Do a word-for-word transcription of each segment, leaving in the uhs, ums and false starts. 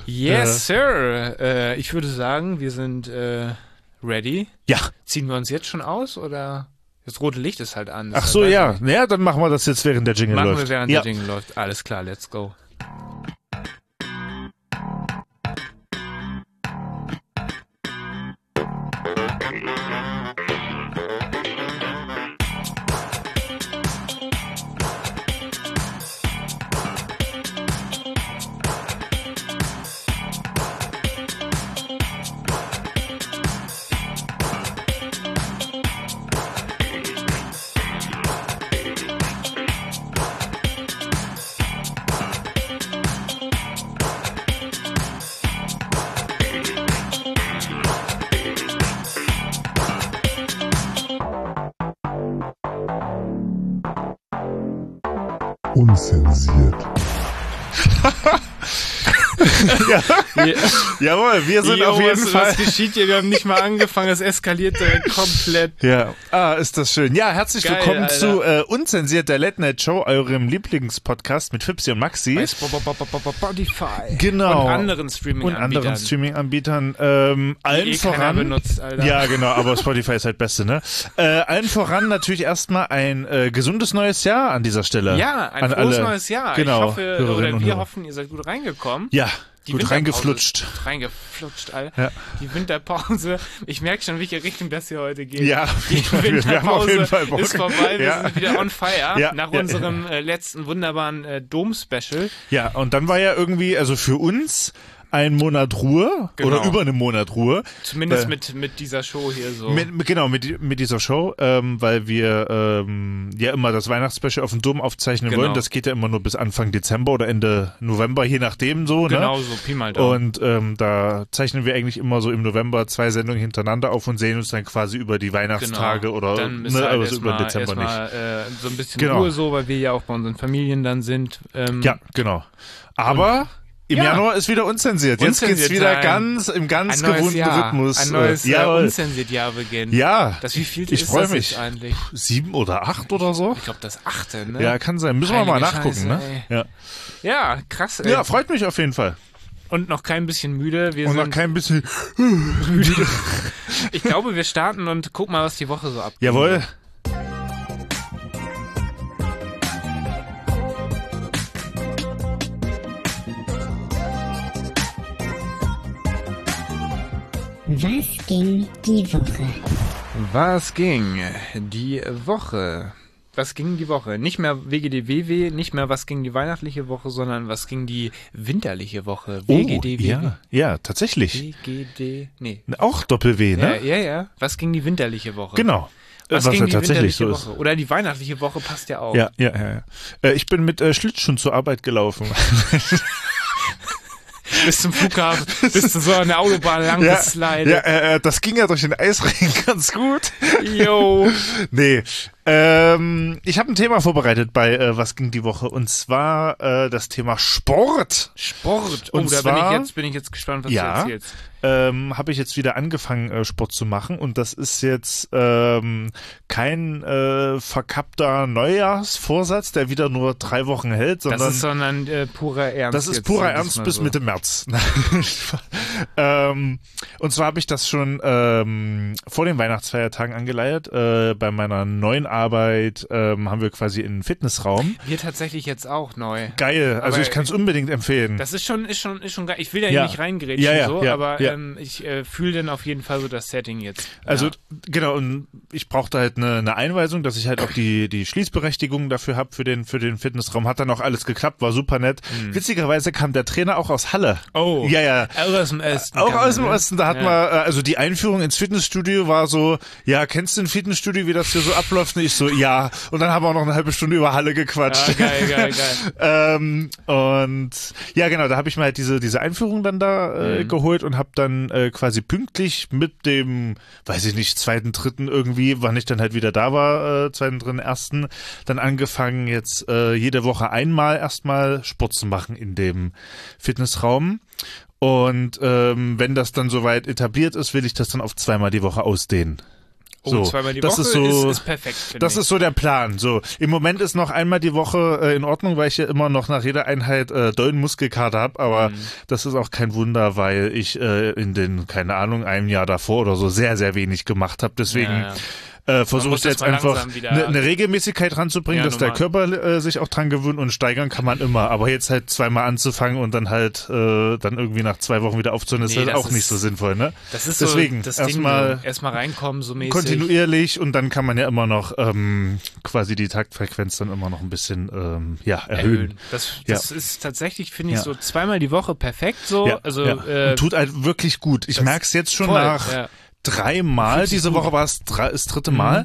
Yes, äh, sir. Äh, ich würde sagen, wir sind äh, ready. Ja. Ziehen wir uns jetzt schon aus oder? Das rote Licht ist halt an. Ach so, ja. Naja, dann machen wir das jetzt, während der Jingle machen läuft. Machen wir, während ja. der Jingle läuft. Alles klar, let's go. Unzensiert. ja. ja. Jawohl, wir sind Jo, auf jeden was, Fall. Was geschieht hier? Wir haben nicht mal angefangen, es eskaliert direkt komplett. Ja, ah, ist das schön. Ja, herzlich Geil, willkommen Alter. zu äh, Unzensiert, der Late Night Show, eurem Lieblingspodcast mit Fipsi und Maxi. Bei Spotify. Genau. Und anderen Streaming-Anbietern. Und anderen Streaming-Anbietern. Ähm, allen eh voran. benutzt, Alter. Ja, genau, aber Spotify ist halt Beste, ne? Äh, allen voran natürlich erstmal ein äh, gesundes neues Jahr an dieser Stelle. Ja, ein an frohes alle, neues Jahr. Genau, ich hoffe, Hörerinnen oder und wir Hörer. hoffen, ihr seid gut reingekommen. Ja, Die gut Winterpause reingeflutscht. ist Reingeflutscht, Alter. Ja. Die Winterpause. Ich merke schon, welche Richtung das hier heute geht. Ja, die wir haben auf jeden Fall Bock. ist vorbei. Wir Ja. sind wieder on fire. Ja, Nach ja, unserem äh, letzten wunderbaren äh, Dom-Special. Ja, und dann war ja irgendwie, also für uns ein Monat Ruhe Genau. oder über einen Monat Ruhe. Zumindest Äh, mit, mit dieser Show hier so. Mit, mit, genau, mit, mit dieser Show, ähm, weil wir ähm, ja immer das Weihnachtsspecial auf dem Dom aufzeichnen Genau. wollen. Das geht ja immer nur bis Anfang Dezember oder Ende November, je nachdem so. Genau ne? so, Pi mal Daumen. Und ähm, da zeichnen wir eigentlich immer so im November zwei Sendungen hintereinander auf und sehen uns dann quasi über die Weihnachtstage Genau. oder dann ist ne, halt aber erst so über mal, den Dezember nicht. erst mal, äh, so ein bisschen Genau. Ruhe so, weil wir ja auch bei unseren Familien dann sind. Ähm, Ja, genau. Aber im Ja. Januar ist wieder unzensiert. Jetzt geht's Unzensiert wieder sein. ganz im ganz ein neues gewohnten Jahr, Rhythmus. Ein neues äh, äh, jawohl. unzensiert Jahr beginnt. Ja, Das wie viel ich ist freu das mich. jetzt eigentlich? Sieben oder acht oder so? Ich glaube das achte, ne? Ja, kann sein. Müssen wir mal Heilige nachgucken, Scheiße, ne? Ja. Ja, krass, ey. ja, freut mich auf jeden Fall. Und noch kein bisschen müde. Wir Und noch sind kein bisschen. müde. Ich glaube, wir starten und gucken mal, was die Woche so abgeht. Jawohl. Was ging die Woche? Was ging die Woche? Was ging die Woche? Nicht mehr W G D W W, nicht mehr was ging die weihnachtliche Woche, sondern was ging die winterliche Woche? W G D W W. ja, ja, tatsächlich. W G D, nee. Auch Doppel-W, Ja, ne? ja, ja. Was ging die winterliche Woche? Genau. Was, Was ging ja die tatsächlich winterliche so ist. Woche? Oder die weihnachtliche Woche passt ja auch. Ja, ja, ja. ja. Äh, ich bin mit äh, Schlittschuhen zur Arbeit gelaufen. Bis zum Flughafen, bis zu so einer Autobahn lang ja, geslidet. ja äh, das ging ja durch den Eisregen ganz gut. Yo. Nee, ähm, ich habe ein Thema vorbereitet bei äh, Was ging die Woche und zwar äh, das Thema Sport. Sport. Oh, Und da zwar- bin ich jetzt, bin ich jetzt gespannt, was Ja. du erzählst. Ähm, habe ich jetzt wieder angefangen, äh, Sport zu machen und das ist jetzt ähm, kein äh, verkappter Neujahrsvorsatz, der wieder nur drei Wochen hält, sondern Das ist sondern äh, purer Ernst. das ist jetzt, purer sag ich Ernst mal bis so. Mitte März. ähm, und zwar habe ich das schon ähm, vor den Weihnachtsfeiertagen angeleiert. Äh, bei meiner neuen Arbeit ähm, haben wir quasi einen Fitnessraum. Wir tatsächlich jetzt auch neu. Geil, also Aber ich kann es unbedingt empfehlen. Das ist schon, ist schon, ist schon geil. Ich will ja, Ja. nicht reingrätschen, Ja, ja, so, ja, aber ja. ähm, ich äh, fühle dann auf jeden Fall so das Setting jetzt. Also ja. genau, und ich brauchte halt eine, eine Einweisung, dass ich halt auch die die Schließberechtigung dafür habe für den für den Fitnessraum. Hat dann auch alles geklappt, war super nett. Witzigerweise kam der Trainer auch aus Halle. Oh. Ja, ja. Auch aus dem Osten. Auch kann aus man, dem ne? Osten, da hat Ja. man, äh, also die Einführung ins Fitnessstudio war so, ja, kennst du ein Fitnessstudio, wie das hier so abläuft? Und ich so, ja. Und dann haben wir auch noch eine halbe Stunde über Halle gequatscht. Ja, geil, geil, geil. ähm, und ja, genau, da habe ich mir halt diese diese Einführung dann da äh, Mhm. geholt und habe dann äh, quasi pünktlich mit dem, weiß ich nicht, zweiten, dritten irgendwie, wann ich dann halt wieder da war, äh, zweiten, dritten, ersten, dann angefangen jetzt äh, jede Woche einmal erstmal Sport zu machen in dem Fitnessraum. Und ähm, wenn das dann soweit etabliert ist, will ich das dann auf zweimal die Woche ausdehnen. Oh, so, zweimal die das Woche ist, so, ist, ist perfekt. Das ich. ist so der Plan. So, im Moment ist noch einmal die Woche äh, in Ordnung, weil ich ja immer noch nach jeder Einheit äh, dollen Muskelkater habe, aber mhm. das ist auch kein Wunder, weil ich äh, in den, keine Ahnung, einem Jahr davor oder so sehr, sehr wenig gemacht habe. Deswegen ja, ja. Äh, versuchst jetzt einfach eine ne Regelmäßigkeit ranzubringen, ja, dass normal. der Körper äh, sich auch dran gewöhnt, und steigern kann man immer. Aber jetzt halt zweimal anzufangen und dann halt äh, dann irgendwie nach zwei Wochen wieder aufzuhören, ist nee, halt auch ist, nicht so sinnvoll, ne? Das ist Deswegen so das erstmal Ding, erstmal reinkommen, so mäßig. Kontinuierlich, und dann kann man ja immer noch ähm, quasi die Taktfrequenz dann immer noch ein bisschen ähm, ja, erhöhen. erhöhen. Das, das ja. ist tatsächlich, finde ich, ja. so zweimal die Woche perfekt so. Ja, also ja. Äh, und tut halt wirklich gut. Ich merke es jetzt schon voll, nach ja. dreimal, diese Woche war es das dritte Mal. Mhm.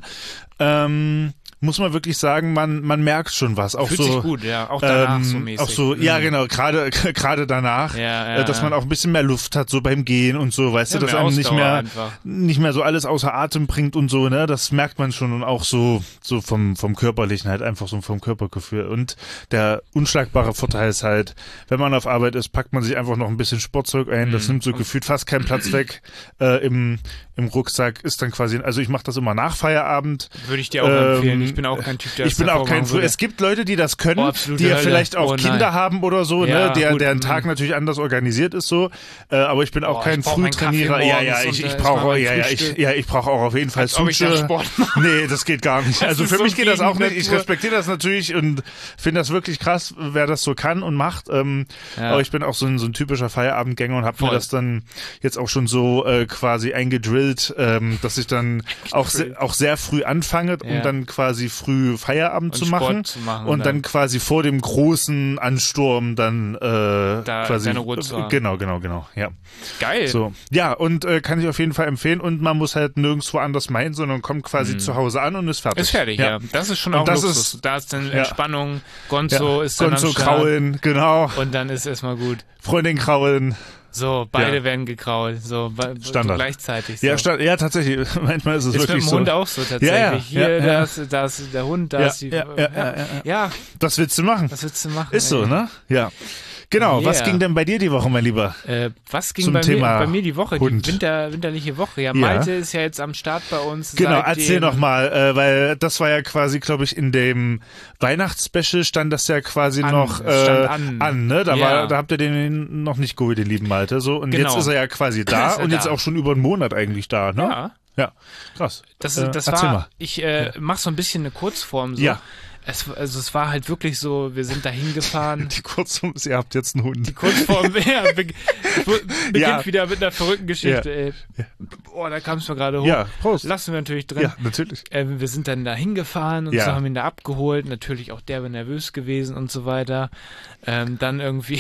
Ähm, muss man wirklich sagen, man man merkt schon was, auch Fühlt so sich gut, ja, auch danach ähm, so mäßig. Auch so, mhm. ja genau, gerade gerade danach, ja, ja, äh, dass man auch ein bisschen mehr Luft hat, so beim Gehen und so, weißt ja, du, dass einem nicht mehr einfach. nicht mehr so alles außer Atem bringt und so, ne, das merkt man schon, und auch so so vom vom körperlichen halt einfach so vom Körpergefühl. Und der unschlagbare Vorteil ist halt, wenn man auf Arbeit ist, packt man sich einfach noch ein bisschen Sportzeug ein, das mhm. nimmt so gefühlt fast keinen Platz weg äh, im im Rucksack, ist dann quasi, also ich mache das immer nach Feierabend. Würde ich dir auch ähm, empfehlen. Ich bin auch kein Typ, der Ich bin auch kein Früh. Es gibt Leute, die das können, oh, die ja vielleicht auch oh, Kinder haben oder so, ja, ne, der, gut, deren Tag natürlich anders organisiert ist so. Äh, aber ich bin auch oh, kein Frühtrainierer. Ja, ja, ich, ich brauche, ja, ja, ich, ja, ich brauche auch auf jeden Fall Suche. Nee, das geht gar nicht. Also für so mich geht das auch nicht. Ich respektiere das natürlich und finde das wirklich krass, wer das so kann und macht. Ähm, ja. Aber ich bin auch so ein, so ein typischer Feierabendgänger und habe mir das dann jetzt auch schon so äh, quasi eingedrillt, ähm, dass ich dann auch, se auch sehr früh anfange, um ja. dann quasi früh Feierabend und zu machen, zu machen und dann, dann quasi vor dem großen Ansturm dann äh, da quasi deine Ruhe zu haben. Genau, genau, genau, ja. Geil. So, ja, und äh, kann ich auf jeden Fall empfehlen, und man muss halt nirgendwo anders meinen, sondern kommt quasi mhm. zu Hause an und ist fertig. Ist fertig, ja. ja. Das ist schon und auch das Luxus. Ist, da ist dann Entspannung, ja. Gonzo ja. ist dann Gonzo kraulen, genau. Und dann ist erstmal gut. Freundin kraulen. So, beide ja. werden gekrault, so, so gleichzeitig. So. Ja, sta ja, tatsächlich. Manchmal ist es ist wirklich so. Ist mit dem so. Hund auch so tatsächlich. Ja, ja, Hier, ja, da, ja. ist, da ist der Hund, da ja, ist die... Ja, ja, ja, ja, ja. Das willst du machen. Das willst du machen. Ist ey. so, ne? Ja. Genau, yeah. Was ging denn bei dir die Woche, mein Lieber? Äh, was ging Zum bei, Thema mir, bei mir die Woche? Hund. Die winter, winterliche Woche. Ja, Malte ja. ist ja jetzt am Start bei uns. Genau, seitdem. erzähl noch mal, äh, weil das war ja quasi, glaube ich, in dem Weihnachtsspecial stand das ja quasi an, noch äh, an. an, ne? Da, ja. war, da habt ihr den noch nicht geholt, den lieben Malte. So, und genau. jetzt ist er ja quasi da und jetzt da. auch schon über einen Monat eigentlich da, ne? Ja. Ja, krass. Das, das äh, war, mal. ich äh, mach so ein bisschen eine Kurzform so. Ja. Es, also es war halt wirklich so, wir sind da hingefahren. Die Kurzform ist, ihr habt jetzt einen Hund. Die Kurzform ja, be beginnt ja. wieder mit einer verrückten Geschichte. Ja. Ey. Ja. Boah, da kam es mir gerade hoch. Ja, Prost. Lassen wir natürlich drin. Ja, natürlich. Äh, wir sind dann da hingefahren und ja. so haben ihn da abgeholt. Natürlich auch derbe nervös gewesen und so weiter. Ähm, dann irgendwie...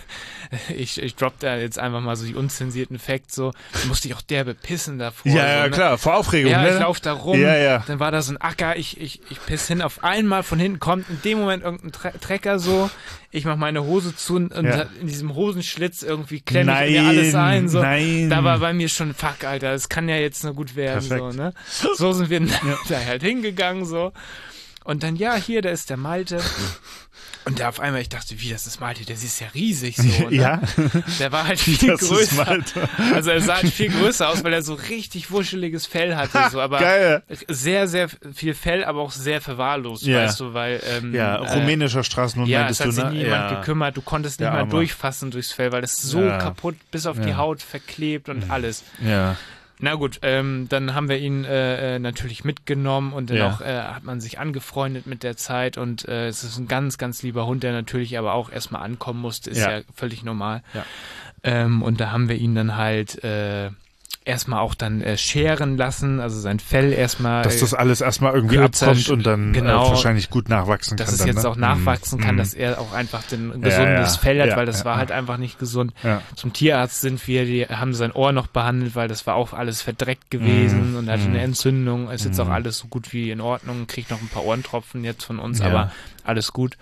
Ich, ich droppe da jetzt einfach mal so die unzensierten Facts so. Da musste ich auch derbe pissen davor. Ja, ja, so, ne? klar, vor Aufregung, ja, ne? ich lauf da rum, ja, ja. dann war da so ein Acker, ich, ich, ich piss hin, auf einmal von hinten kommt in dem Moment irgendein Tre Trecker so, ich mach meine Hose zu und ja. in diesem Hosenschlitz irgendwie klemme ich mir alles ein. So. Nein. Da war bei mir schon, fuck, Alter, das kann ja jetzt nur gut werden. Perfekt. So, ne? So sind wir ja. da halt hingegangen so. Und dann, ja, hier, da ist der Malte. Und da auf einmal, ich dachte, wie, das ist Malte, der ist ja riesig so, ne? Ja. Der war halt viel das größer. Also er sah halt viel größer aus, weil er so richtig wuscheliges Fell hatte, so, aber geil. sehr, sehr viel Fell, aber auch sehr verwahrlost, ja. weißt du, weil, ähm, ja, rumänischer Straßenhund ja, meintest es hat du, sich ne? nie jemand ja. gekümmert, du konntest nicht ja, mal aber. durchfassen durchs Fell, weil es so ja. kaputt, bis auf ja. die Haut verklebt und alles. Ja. Na gut, ähm, dann haben wir ihn äh, natürlich mitgenommen und dann ja. auch äh, hat man sich angefreundet mit der Zeit und äh, es ist ein ganz, ganz lieber Hund, der natürlich aber auch erstmal ankommen musste, ist ja, ja völlig normal. Ja. Ähm, und da haben wir ihn dann halt äh, erstmal auch dann äh, scheren lassen, also sein Fell erstmal. Dass das alles erstmal irgendwie kürzer, abkommt und dann genau, äh, wahrscheinlich gut nachwachsen dass kann. es dann, jetzt ne? auch nachwachsen mm. kann, mm. dass er auch einfach ein gesundes ja, ja. Fell hat, ja, weil das ja, war ja. halt einfach nicht gesund. Ja. Zum Tierarzt sind wir, die haben sein Ohr noch behandelt, weil das war auch alles verdreckt gewesen mm. und hatte mm. eine Entzündung. Ist jetzt mm. auch alles so gut wie in Ordnung, kriegt noch ein paar Ohrentropfen jetzt von uns, ja. aber alles gut.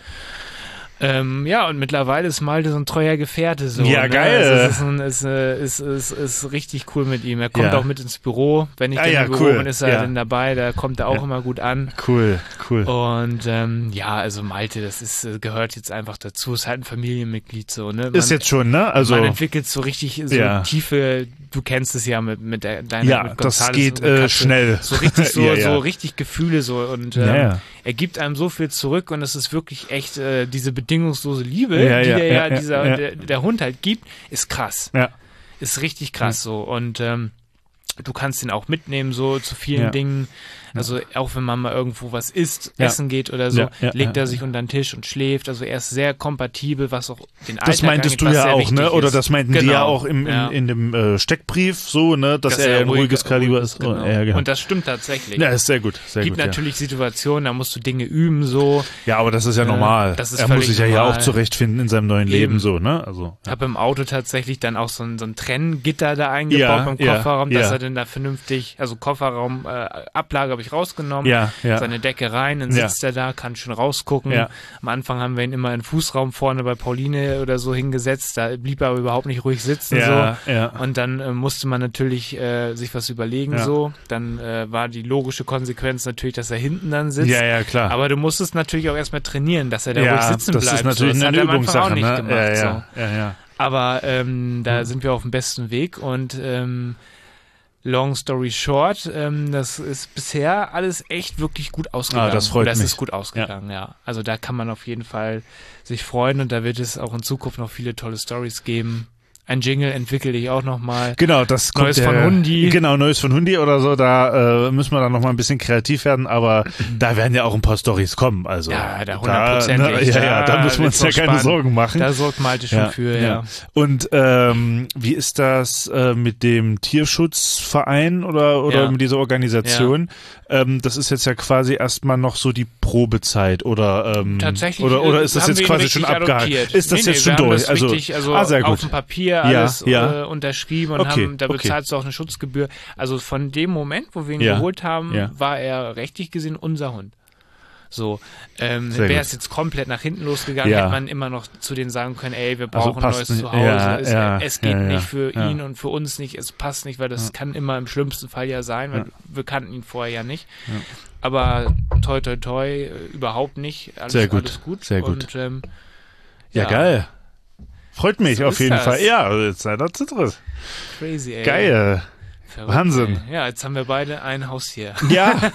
Ähm, ja, und mittlerweile ist Malte so ein treuer Gefährte. So, ja, ne? geil. Also es ist, ein, ist, ist, ist, ist richtig cool mit ihm. Er kommt ja. auch mit ins Büro. Wenn ich ah, dann ja, im Büro cool. bin, ist er ja. dann dabei. Da kommt er auch ja. immer gut an. Cool, cool. Und ähm, ja, also Malte, das ist gehört jetzt einfach dazu. Ist halt ein Familienmitglied so. Ne? Man, ist jetzt schon, ne? Also man entwickelt so richtig so ja. tiefe du kennst es ja mit, mit der, deiner Ja, mit das Gonzales geht und mit äh, Katze. schnell. So richtig, so, Ja, ja. so richtig Gefühle so und ähm, Ja, ja. er gibt einem so viel zurück und es ist wirklich echt äh, diese bedingungslose Liebe, Ja, die ja, der, ja, ja, ja, dieser, ja. Der, der Hund halt gibt, ist krass. Ja. Ist richtig krass so und ähm, du kannst ihn auch mitnehmen so zu vielen Ja. Dingen. Also auch wenn man mal irgendwo was isst, Ja. essen geht oder so, Ja, ja, legt ja. er sich unter den Tisch und schläft. Also er ist sehr kompatibel, was auch den Alltag Das meintest angeht, du was ja sehr auch, wichtig ne? Oder ist. das meinten genau. die ja auch im, im, Ja. in dem äh, Steckbrief so, ne? Dass, Dass er er ein ruhig- ruhiges Kaliber ruhig ist. Genau. Ja, genau. Und das stimmt tatsächlich. Ja, ist sehr gut. Sehr gibt gut, natürlich Situationen, da musst du Dinge üben so. ja. ja, aber das ist ja Äh, normal. das ist er muss völlig sich ja hier normal. auch zurechtfinden in seinem neuen Eben. Leben so, ne? Also, Ich ja. habe im Auto tatsächlich dann auch so ein, so ein Trenngitter da eingebaut Ja, beim ja, Kofferraum, dass ja. er dann da vernünftig, also Kofferraum, äh, Ablage habe ich rausgenommen, Ja, ja. seine Decke rein, dann Ja. sitzt er da, kann schon rausgucken. Ja. Am Anfang haben wir ihn immer in den Fußraum vorne bei Pauline oder so hingesetzt, da blieb er aber überhaupt nicht ruhig sitzen Ja, so. ja. Und dann äh, musste man natürlich äh, sich was überlegen Ja. so. Dann äh, war die logische Konsequenz natürlich, dass er hinten dann sitzt. Ja, ja, klar. Aber du musstest natürlich auch erstmal trainieren, dass er da ja, ruhig sitzen das bleibt. ist natürlich so. Das eine hat er am Anfang auch Übungssache, nicht ne? gemacht. Ja, so. ja, ja, ja. Aber ähm, da sind wir auf dem besten Weg und ähm, long story short, ähm, das ist bisher alles echt wirklich gut ausgegangen. Ah, das freut das mich. ist gut ausgegangen, ja. Also da kann man auf jeden Fall sich freuen und da wird es auch in Zukunft noch viele tolle Stories geben. Ein Jingle entwickle ich auch nochmal. Genau, das kommt Neues der, von Hundi. Genau, Neues von Hundi oder so, da äh, müssen wir dann noch mal ein bisschen kreativ werden, aber da werden ja auch ein paar Storys kommen, also. Ja, da hundertprozentig. Da, ne, ja, ja, da müssen wir uns ja wird's noch keine spannend. Sorgen machen. Da sorgt Malte schon für, ja. Und ähm, wie ist das äh, mit dem Tierschutzverein oder, oder Ja. mit dieser Organisation? Ähm, das ist jetzt ja quasi erstmal noch so die Probezeit oder ähm, Tatsächlich. oder, oder äh, ist das haben jetzt wir ihn quasi richtig schon abgehakt? adoptiert. Ist das nee, jetzt nee, schon wir haben durch? Das Also, richtig, also ah, sehr auf gut. dem Papier Ja, alles ja. Äh, unterschrieben und Okay, haben, da okay. bezahlst du auch eine Schutzgebühr. Also von dem Moment, wo wir ihn Ja, geholt haben, ja. war er rechtlich gesehen unser Hund. So, ähm, Sehr wäre gut. es jetzt komplett nach hinten losgegangen, Ja. hätte man immer noch zu denen sagen können, ey, wir Also brauchen ein passt neues nicht. Zuhause, Ja, es, ja, es geht ja, ja, nicht für ja. ihn und für uns nicht, es passt nicht, weil das kann immer im schlimmsten Fall ja sein, weil Ja. wir kannten ihn vorher ja nicht. Ja. Aber toi toi toi, äh, überhaupt nicht, alles, Sehr gut, alles gut. sehr gut. Und, ähm, Ja, geil. Freut mich So auf ist jeden das. Fall. Ja, also jetzt seid ihr zu dritt. Crazy, ey. Geil. Verrückt, Wahnsinn. Ey. Ja, jetzt haben wir beide ein Haustier. Ja.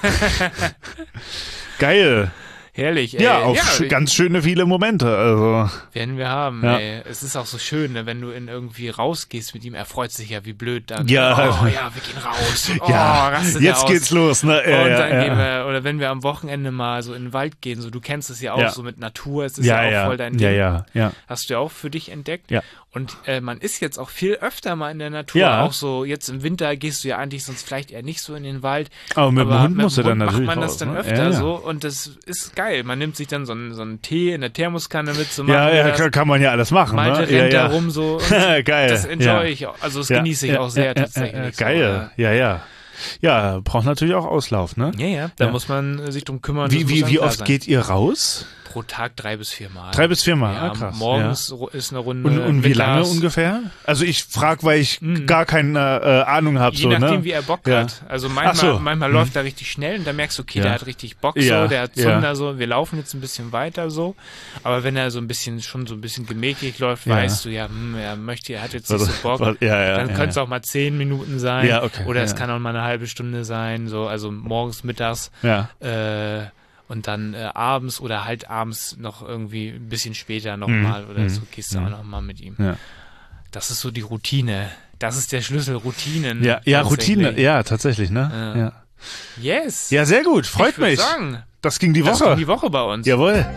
Geil. Herrlich, ey. Ja, auch sch ja, ganz schöne viele Momente. Also. werden wir haben, Ja. ey. Es ist auch so schön, ne, wenn du in irgendwie rausgehst mit ihm. Er freut sich ja wie blöd dann. Ja. Oh ja, wir gehen raus. Oh, Ja, rastet er jetzt aus. geht's los, ne? Ja, Und ja, dann ja. gehen wir, oder wenn wir am Wochenende mal so in den Wald gehen, so du kennst es ja auch Ja. so mit Natur, es ist ja, ja, auch ja, voll dein ja, Ding. ja, ja. Hast du ja auch für dich entdeckt. Ja. Und äh, man ist jetzt auch viel öfter mal in der Natur. Ja. Auch so, jetzt im Winter gehst du ja eigentlich sonst vielleicht eher nicht so in den Wald. Aber mit dem Aber Hund mit musst du dem dann Hund natürlich macht man das raus, dann ne? öfter ja, ja. so und das ist geil. Man nimmt sich dann so einen, so einen Tee in der Thermoskanne mit zu machen. Ja, ja, das kann, kann man ja alles machen, Malte ne? rennt ja, da ja. rum so. Und Geil. das enjoy ja. ich auch. Also das Ja, genieße ich ja, auch sehr ja, tatsächlich. Ja, ja, so, geil. Ja, ja. Ja, braucht natürlich auch Auslauf, ne? Ja, ja, da Ja. muss man äh, sich drum kümmern. Wie, das muss wie, einem wie klar oft sein. geht ihr raus? Pro Tag drei bis vier Mal. Drei bis viermal, ja, ah, krass. Morgens ja. ru- ist eine Runde. Und, und wie lange mittags. ungefähr? Also ich frage, weil ich Mhm. gar keine äh, Ahnung habe. Je so, nachdem, ne? wie er Bock Ja. hat. Also manchmal, Ach so. manchmal Mhm. läuft er richtig schnell und dann merkst du, okay, Ja. der hat richtig Bock Ja, so, der hat ja. Zunder so, wir laufen jetzt ein bisschen weiter so. Aber wenn er so ein bisschen, schon so ein bisschen gemächlich läuft, Ja. weißt du, ja, hm, er möchte, er hat jetzt nicht Also, so Bock. was- ja, ja, dann ja, könnte es ja. auch mal zehn Minuten sein. Ja, okay, Oder es ja. kann auch mal eine halbe Stunde sein, so, also morgens, mittags. Ja. Äh, und dann äh, abends oder halt abends noch irgendwie ein bisschen später Mhm. nochmal oder Mhm. so gehst du Mhm. auch nochmal mit ihm. Ja. Das ist so die Routine. Das ist der Schlüssel, Routinen. Ja, ja, tatsächlich. Routine, ja, tatsächlich, ne? Ja. Ja, Yes. ja sehr gut, freut ich würd mich. Sagen, Das ging die das Woche. ging die Woche bei uns. Jawohl.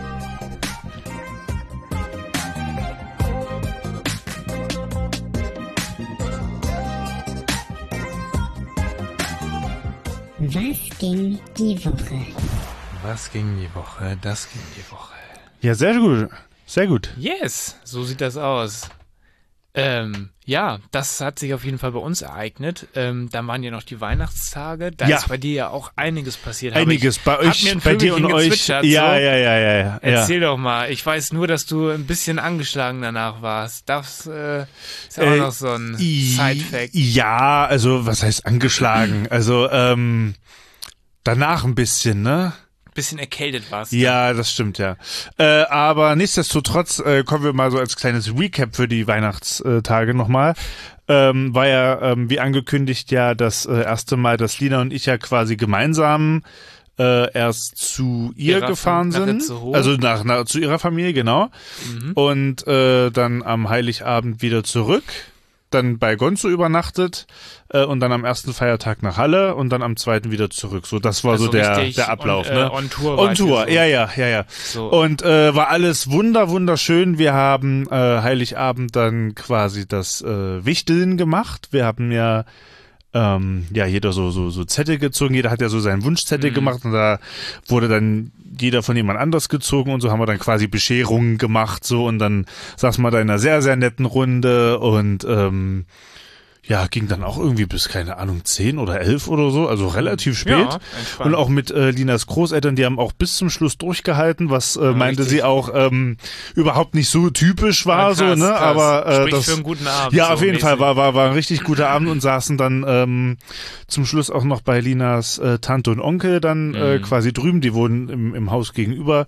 Was ging die Woche? Was ging die Woche? Das ging die Woche. Ja, sehr gut. Sehr gut. Yes, so sieht das aus. Ähm, ja, das hat sich auf jeden Fall bei uns ereignet. Ähm, dann waren ja noch die Weihnachtstage. Da Ja. ist bei dir ja auch einiges passiert. Hab Einiges ich, bei hab euch, mir ein bei dir und Vögelchen euch. gezwitschert, Ja, so. ja, ja, ja, ja. Erzähl doch mal. Ich weiß nur, dass du ein bisschen angeschlagen danach warst. Das äh, ist ja auch Äh, noch so ein I- Side-Fact. Ja, also was heißt angeschlagen? Also ähm, danach ein bisschen, ne? bisschen erkältet warst. Ja, das stimmt, ja. Äh, aber nichtsdestotrotz äh, kommen wir mal so als kleines Recap für die Weihnachtstage nochmal. Ähm, war ja, ähm, wie angekündigt, ja das äh, erste Mal, dass Lina und ich ja quasi gemeinsam äh, erst zu ihr Ihrer gefahren Fam- nach sind. Itzehoe. Also nach, nach zu ihrer Familie, genau. Mhm. Und äh, dann am Heiligabend wieder zurück. Dann bei Gonzo übernachtet äh, und dann am ersten Feiertag nach Halle und dann am zweiten wieder zurück. So, das war Also so der, richtig der Ablauf. on, ne? äh, on Tour On wart Tour, ihr so. ja, ja, ja, ja. So. Und äh, war alles wunder, wunderschön. Wir haben äh, Heiligabend dann quasi das äh, Wichteln gemacht. Wir haben ja ähm, ja jeder so so so Zettel gezogen. Jeder hat ja so seinen Wunschzettel Mhm. gemacht und da wurde dann jeder von jemand anders gezogen und so haben wir dann quasi Bescherungen gemacht so und dann saß man da in einer sehr, sehr netten Runde und ähm, ja, ging dann auch irgendwie bis, keine Ahnung, zehn oder elf oder so, also relativ spät. Ja, entspannt. Und auch mit äh, Linas Großeltern, die haben auch bis zum Schluss durchgehalten, was äh, meinte richtig. sie auch ähm, überhaupt nicht so typisch war, Ja, krass, so, ne? krass. Aber äh, Spricht das für einen guten Abend. ja, so auf jeden mäßig. Fall war, war, war ein richtig guter Abend und saßen dann ähm, zum Schluss auch noch bei Linas äh, Tante und Onkel dann äh, Mhm. quasi drüben, die wohnen im, im Haus gegenüber.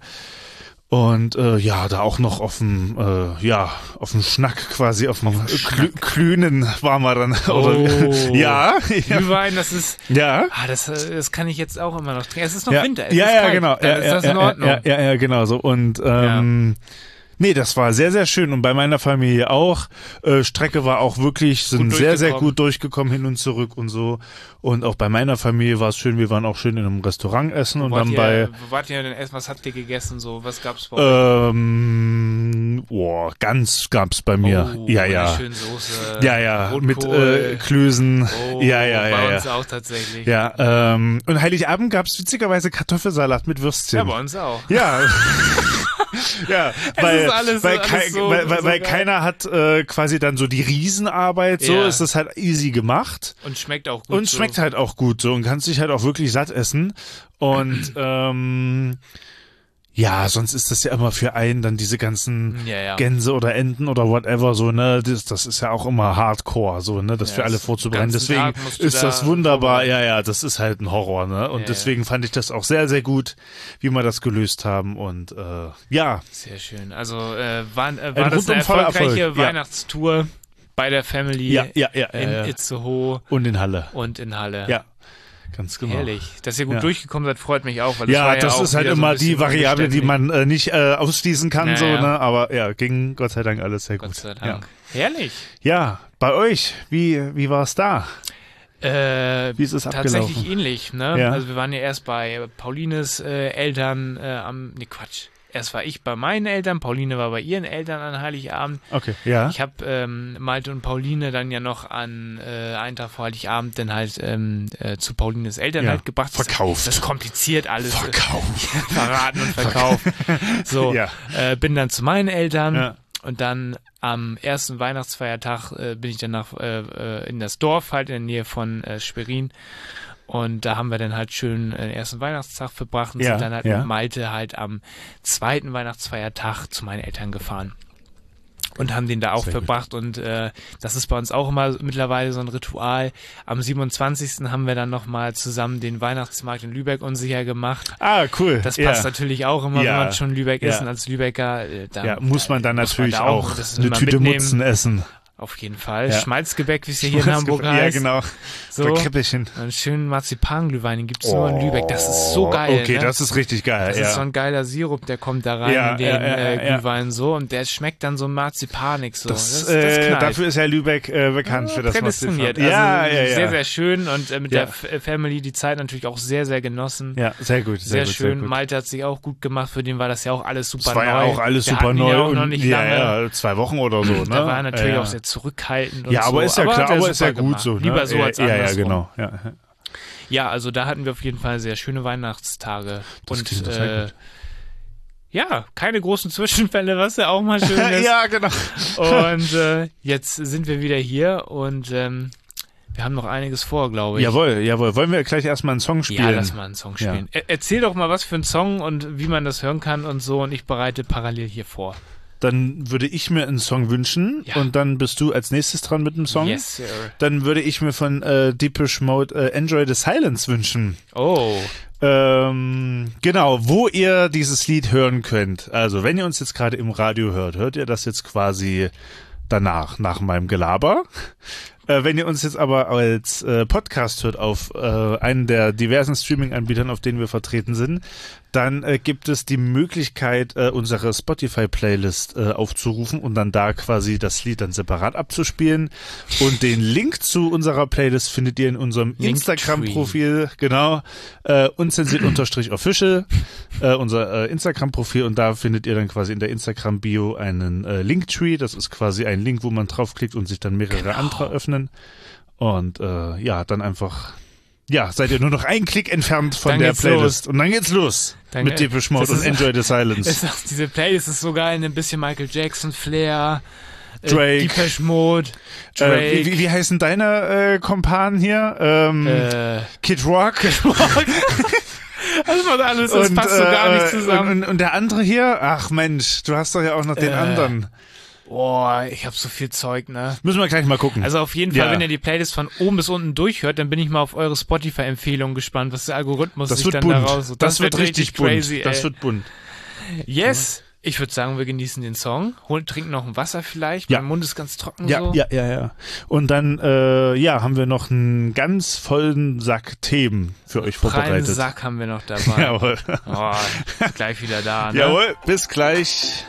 Und äh, ja, da auch noch auf dem, äh, ja, auf dem Schnack quasi, auf dem Klü Klünen waren wir dann. Oh. Oder, ja, ja, Glühwein, das ist, ja. ah, das, äh, das kann ich jetzt auch immer noch trinken. Es ist noch Ja, Winter, es ja, ist ja, kalt. genau. Dann Ja, ist ja, das ja, in Ordnung. Ja, ja, ja, genau so. Und ähm, nee, das war sehr, sehr schön. Und bei meiner Familie auch. Äh, Strecke war auch wirklich, sind Gut sehr, sehr durchgekommen. gut durchgekommen hin und zurück und so. Und auch bei meiner Familie war es schön. Wir waren auch schön in einem Restaurant essen und Wo wart dann ihr, bei wo wart ihr denn essen? Was habt ihr gegessen? So, was gab's bei euch? ähm, boah, ganz gab's bei mir. Oh, ja, eine ja. schöne Soße. Ja, ja, Rotkohl. mit äh, Klößen. Oh, ja, ja, ja, bei ja. uns auch tatsächlich. Ja, ähm, und Heiligabend gab's witzigerweise Kartoffelsalat mit Würstchen. Ja, bei uns auch. Ja. Ja, Es weil, ist alles- weil, alles kei- so- weil, weil, so weil geil. keiner hat äh, quasi dann so die Riesenarbeit, so Ja. ist das halt easy gemacht Und schmeckt auch gut. und so. schmeckt halt auch gut so und kannst dich halt auch wirklich satt essen und ähm, ja, sonst ist das ja immer für einen dann diese ganzen Ja, ja. Gänse oder Enten oder whatever so, ne, das, das ist ja auch immer Hardcore so, ne, das Ja, für alle das- vorzubereiten. ganzen Deswegen Tag musst du ist da das wunderbar. vorbereiten. Ja, ja, das ist halt ein Horror, ne, und Ja, deswegen fand ich das auch sehr, sehr gut, wie wir das gelöst haben und äh, ja, Sehr schön. Also äh, war, äh, Ein war das eine rundum voller erfolgreiche Erfolg, ja. Weihnachtstour bei der Family ja, ja, ja, in ja, ja. Itzehoe Und in Halle. und in Halle. Ja, ganz genau. Herrlich. Dass ihr gut Ja. durchgekommen seid, freut mich auch. Weil das Ja, war ja das auch ist halt wieder so ein immer bisschen die Variable, die unbeständig. man äh, nicht äh, ausschließen kann, Ja, so, ja. ne? Aber ja, ging Gott sei Dank alles sehr gut. Gott sei Dank. Herrlich. Ja. ja, bei euch, wie, wie war es da? Äh, Wie ist es tatsächlich abgelaufen? ähnlich, ne? Ja. Also wir waren ja erst bei Paulines äh, Eltern äh, am, ne Quatsch, erst war ich bei meinen Eltern, Pauline war bei ihren Eltern an Heiligabend. Okay, ja. Ich habe ähm, Malte und Pauline dann ja noch an äh, einen Tag vor Heiligabend dann halt ähm, äh, zu Paulines Eltern Ja, halt gebracht. verkauft. Das ist kompliziert alles. Verkauft. Verraten und verkauft. So, Ja. äh, bin dann zu meinen Eltern Ja. und dann am ersten Weihnachtsfeiertag äh, bin ich dann nach, äh, äh, in das Dorf halt in der Nähe von äh, Schwerin. Und da haben wir dann halt schön den ersten Weihnachtstag verbracht und Ja, sind dann halt ja. mit Malte halt am zweiten Weihnachtsfeiertag zu meinen Eltern gefahren. Und haben den da auch Sehr gut. verbracht und äh, das ist bei uns auch immer mittlerweile so ein Ritual. Am siebenundzwanzigsten haben wir dann nochmal zusammen den Weihnachtsmarkt in Lübeck unsicher gemacht. Ah, cool. Das ja. passt natürlich auch immer, Ja. wenn man schon Lübeck ist Ja. und als Lübecker. Äh, dann, Ja, muss man dann muss man natürlich da auch das eine immer Tüte mitnehmen. Mutzen essen. Auf jeden Fall. Ja. Schmalzgebäck, wie es ja hier in Hamburg Ja, heißt. genau. So. So Krippelchen. Einen schönen Marzipanglühwein, den gibt's nur in Lübeck. Das ist so geil. Okay, ne? das ist richtig geil. Das ja. ist so ein geiler Sirup, der kommt da rein Ja, in den ja, ja, äh, ja. Glühwein so und der schmeckt dann so marzipanig so. das, das, äh, knallt. dafür ist ja Lübeck äh, bekannt für das prädestiniert. Marzipan. Ja, also ja, ja. sehr, sehr schön und äh, mit Ja. der F Family die Zeit natürlich auch sehr, sehr genossen. Ja, sehr gut. Sehr, Sehr, gut, schön. Sehr gut. Malte hat sich auch gut gemacht, für den war das ja auch alles super Das war neu. ja auch alles Wir super hatten ihn neu ja auch und noch nicht ja, lange. ja, zwei Wochen oder so, ne? Da war er natürlich ja, auch sehr zurückhaltend und ja, aber so. ist ja hat klar, er aber ist ja super gut gemacht. so. Ne? Lieber so als ja, ja, ja, andersrum. genau. Ja. Ja, also da hatten wir auf jeden Fall sehr schöne Weihnachtstage. Das und klingt doch sehr äh, gut. ja, keine großen Zwischenfälle, was ja auch mal schön ist. ja, genau. Und äh, jetzt sind wir wieder hier und ähm, wir haben noch einiges vor, glaube ich. Jawohl, jawohl. Wollen wir gleich erstmal einen Song spielen? Ja, lass mal einen Song Ja. spielen. Er erzähl doch mal, was für ein Song und wie man das hören kann und so und ich bereite parallel hier vor. Dann würde ich mir einen Song wünschen Ja. und dann bist du als nächstes dran mit einem Song. Yes, sir. Dann würde ich mir von äh, Deepish Mode äh, Enjoy the Silence wünschen. Oh, Ähm, genau, wo ihr dieses Lied hören könnt. Also, wenn ihr uns jetzt gerade im Radio hört, hört ihr das jetzt quasi danach, nach meinem Gelaber. Äh, wenn ihr uns jetzt aber als äh, Podcast hört auf äh, einen der diversen Streaming-Anbietern, auf denen wir vertreten sind, dann äh, gibt es die Möglichkeit, äh, unsere Spotify-Playlist äh, aufzurufen und dann da quasi das Lied dann separat abzuspielen. Und den Link zu unserer Playlist findet ihr in unserem Instagram-Profil, genau, äh, unzensiert-official, äh, unser äh, Instagram-Profil, und da findet ihr dann quasi in der Instagram-Bio einen äh, Linktree. Das ist quasi ein Link, wo man draufklickt und sich dann mehrere genau. andere öffnen. Und äh, ja, dann einfach... Ja, seid ihr nur noch einen Klick entfernt von dann der Playlist. Los. Und dann geht's los. Dann, mit Depeche Mode und Enjoy the Silence. Ist auch, diese Playlist ist so geil, ein bisschen Michael Jackson, Flair, Drake, äh, Depeche Mode, Drake. Äh, wie, wie heißen deine äh, Kompanen hier? Ähm, äh, Kid Rock. Kid Rock. Das macht alles, das und, passt so gar nicht zusammen. Und, und, und der andere hier? Ach Mensch, du hast doch ja auch noch den äh. anderen. Boah, ich hab so viel Zeug, ne? Müssen wir gleich mal gucken. Also auf jeden Fall, ja. wenn ihr die Playlist von oben bis unten durchhört, dann bin ich mal auf eure Spotify-Empfehlung gespannt, was der Algorithmus das sich wird dann bunt. daraus... Das, das wird richtig bunt. Crazy, das wird bunt. Yes, ich würde sagen, wir genießen den Song, holen, trinken noch ein Wasser vielleicht, ja. mein Mund ist ganz trocken ja, so. Ja, ja, ja. Und dann, äh, ja, haben wir noch einen ganz vollen Sack Themen für euch vorbereitet. Einen Sack haben wir noch dabei. Jawohl. Oh, gleich wieder da, ne? Jawohl, bis gleich.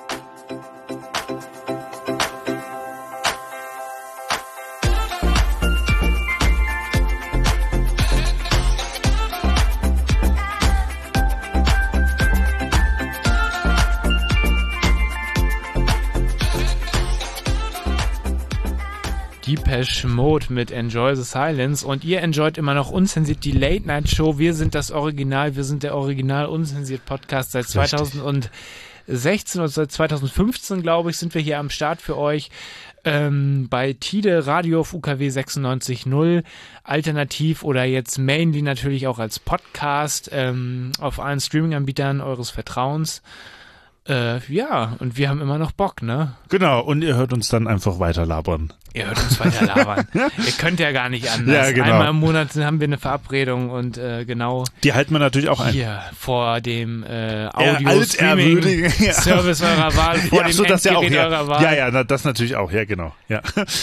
Depeche Mode mit Enjoy the Silence, und ihr enjoyt immer noch unzensiert die Late Night Show. Wir sind das Original, wir sind der Original unzensiert Podcast seit zweitausendsechzehn oder seit zweitausendfünfzehn, glaube ich, sind wir hier am Start für euch. Ähm, bei Tide Radio auf U K W sechsundneunzig Komma null, alternativ oder jetzt mainly natürlich auch als Podcast ähm, auf allen Streaming-Anbietern eures Vertrauens. Äh, ja, und wir haben immer noch Bock, ne? Genau, und ihr hört uns dann einfach weiter labern. Ihr hört uns weiter labern. Ihr könnt ja gar nicht anders. Ja, genau. Einmal im Monat haben wir eine Verabredung und äh, genau. Die halten wir natürlich auch ein. Hier vor dem äh, Audio-Streaming-Service eurer Wahl, vor ja, dem so, das ja auch, ja. eurer Wahl. Ja, ja, das natürlich auch, ja, genau. Ja.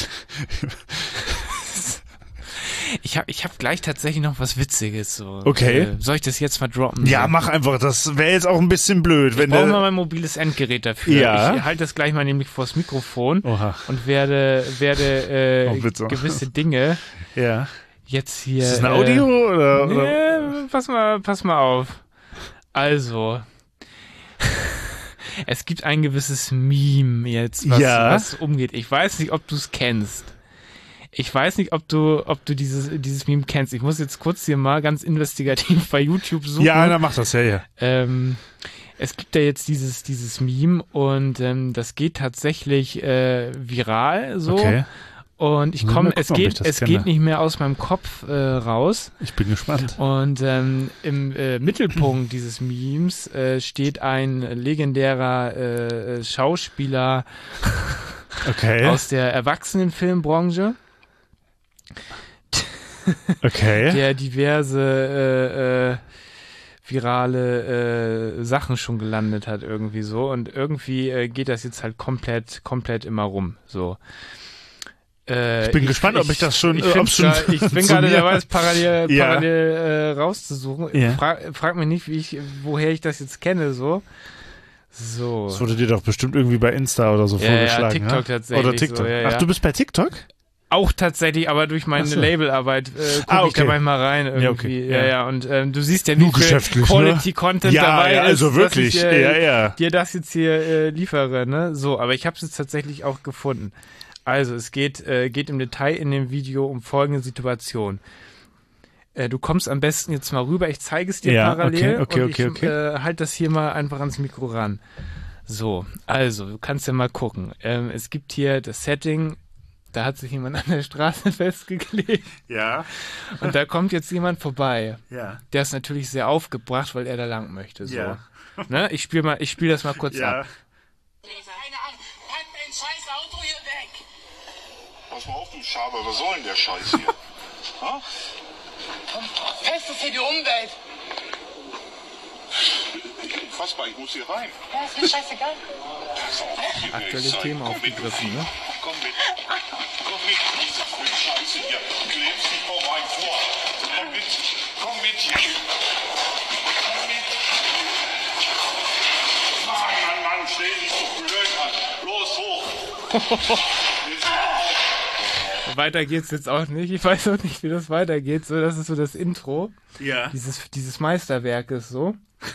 Ich habe ich hab gleich tatsächlich noch was Witziges. So. Okay. Äh, soll ich das jetzt mal droppen? Ja, so? Mach einfach. Das wäre jetzt auch ein bisschen blöd. Ich wenn brauche der... mal mein mobiles Endgerät dafür. Ja. Ich halte das gleich mal nämlich vors Mikrofon. Oha. Und werde, werde äh, oh, bitte. gewisse Dinge ja. jetzt hier... Ist das ein Audio? Äh, oder, nee, oder? Pass mal, pass mal auf. Also... Es gibt ein gewisses Meme jetzt, was, ja. was umgeht. Ich weiß nicht, ob du es kennst. Ich weiß nicht, ob du, ob du dieses, dieses Meme kennst. Ich muss jetzt kurz hier mal ganz investigativ bei YouTube suchen. Ja, dann mach das, ja, ja. Ähm, es gibt da jetzt dieses, dieses Meme und ähm, das geht tatsächlich äh, viral so. Okay. Und ich komme, es geht, es kenne. geht nicht mehr aus meinem Kopf äh, raus. Ich bin gespannt. Und ähm, im äh, Mittelpunkt dieses Memes äh, steht ein legendärer äh, Schauspieler okay. aus der Erwachsenenfilmbranche. Okay. Der diverse äh, äh, virale äh, Sachen schon gelandet hat irgendwie so, und irgendwie äh, geht das jetzt halt komplett komplett immer rum so. Äh, ich bin ich, gespannt, ich, ob ich das schon... Ich, äh, grad, ich bin gerade dabei, es parallel, ja. parallel äh, rauszusuchen. Ja. Frag, frag mich nicht, wie ich, woher ich das jetzt kenne so. So. Das wurde dir doch bestimmt irgendwie bei Insta oder so ja, vorgeschlagen. Ja, TikTok ja? tatsächlich. Oder TikTok. So, ja, Ach, ja. du bist bei TikTok? Auch tatsächlich, aber durch meine so. Labelarbeit äh, gucke ah, okay. ich da manchmal rein irgendwie. Ja, okay. ja, ja. ja. Und ähm, du siehst ja, wie viel ne? Quality-Content ja, dabei ja, also ist, wirklich. dass ich äh, ja, ja. dir das jetzt hier äh, liefere. Ne? So, aber ich habe es jetzt tatsächlich auch gefunden. Also, es geht, äh, geht im Detail in dem Video um folgende Situation. Äh, du kommst am besten jetzt mal rüber, ich zeige es dir ja, parallel okay, okay, und ich okay, okay. Äh, halt das hier mal einfach ans Mikro ran. So, also, du kannst ja mal gucken. Ähm, es gibt hier das Setting, da hat sich jemand an der Straße festgeklebt. Ja. Und da kommt jetzt jemand vorbei. Ja. Der ist natürlich sehr aufgebracht, weil er da lang möchte. So. Ja. Ne? Ich spiele mal, ich spiele das mal kurz ja. ab. Keine Ahnung, pack dein scheiß Auto hier weg! Pass mal auf, du Schaber, was soll denn der Scheiß hier? Ha? Fest ist hier die Umwelt! unfassbar, ich muss hier rein. Ja, ist mir scheißegal. Das ist auch nicht hier Aktuelle gewesen. Themen Komm mit, aufgegriffen, ne? Komm mit. Komm mit, diese Scheiße hier. Du lebst nicht vor meinem vor. Komm mit. Komm mit hier. Komm mit. Mann, Mann, Mann, stell dich so blöd an. Los, hoch. Wir sind auf. Weiter geht's jetzt auch nicht. Ich weiß auch nicht, wie das weitergeht. So, das ist so das Intro Ja. dieses, dieses Meisterwerkes so.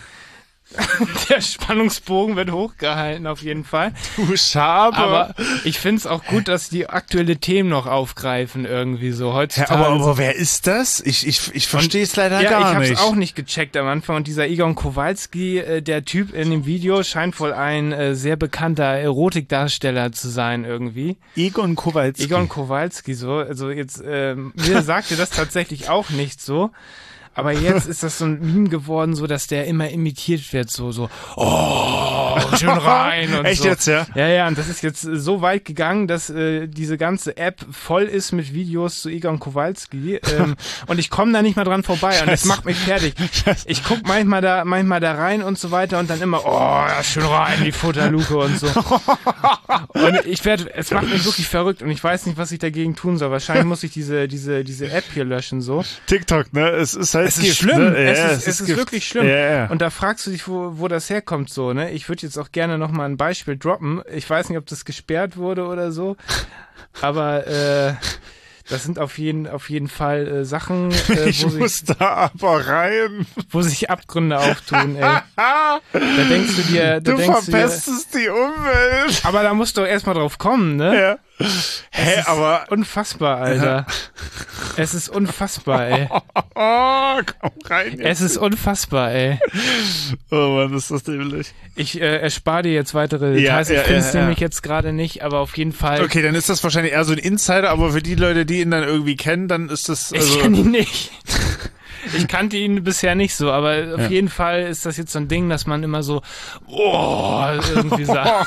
Der Spannungsbogen wird hochgehalten auf jeden Fall. Du Schabe. Aber ich find's auch gut, dass die aktuelle Themen noch aufgreifen irgendwie so Ja, heutzutage. aber, aber wer ist das? Ich, ich, ich verstehe es leider ja, gar ich hab's nicht. auch nicht gecheckt am Anfang. Und dieser Egon Kowalski, äh, der Typ in dem Video, scheint wohl ein äh, sehr bekannter Erotikdarsteller zu sein irgendwie. Egon Kowalski. Egon Kowalski so. Also jetzt, ähm, mir sagte das tatsächlich auch nicht so. Aber jetzt ist das so ein Meme geworden, so dass der immer imitiert wird, so, so, oh, schön rein und Echt so. jetzt, ja? Ja, ja, und das ist jetzt so weit gegangen, dass äh, diese ganze App voll ist mit Videos zu Egon Kowalski ähm, und ich komme da nicht mal dran vorbei und das macht mich fertig. Ich guck manchmal da manchmal da rein und so weiter und dann immer, oh, ja, schön rein, die Futterluke und so. Und ich werde, es macht mich wirklich verrückt und ich weiß nicht, was ich dagegen tun soll. Wahrscheinlich muss ich diese diese diese App hier löschen, so. TikTok, ne? Es ist halt Es ist Gift, schlimm, ne? es, Ja, ist, es ist Gift. wirklich schlimm. Ja, ja. Und da fragst du dich, wo, wo das herkommt so, ne? Ich würde jetzt auch gerne nochmal ein Beispiel droppen. Ich weiß nicht, ob das gesperrt wurde oder so, aber äh, das sind auf jeden, auf jeden Fall äh, Sachen, äh, Ich wo, muss sich, da aber rein. wo sich Abgründe auftun, ey. Da denkst du dir, da Du denkst du dir, verpestest die Umwelt. aber da musst du doch erstmal drauf kommen, ne? Ja. Hä, ist aber... Unfassbar, Alter. Es ist unfassbar, ey. Oh, komm rein jetzt. Es ist unfassbar, ey. Oh Mann, ist das dämlich. Ich äh, erspare dir jetzt weitere Ja, Details. Ich ja, finde es ja, ja. nämlich jetzt gerade nicht, aber auf jeden Fall. Okay, dann ist das wahrscheinlich eher so ein Insider, aber für die Leute, die ihn dann irgendwie kennen, dann ist das... Also, Ich kenne ihn nicht. Ich kannte ihn bisher nicht so, aber auf Ja. jeden Fall ist das jetzt so ein Ding, dass man immer so, oh, irgendwie sagt.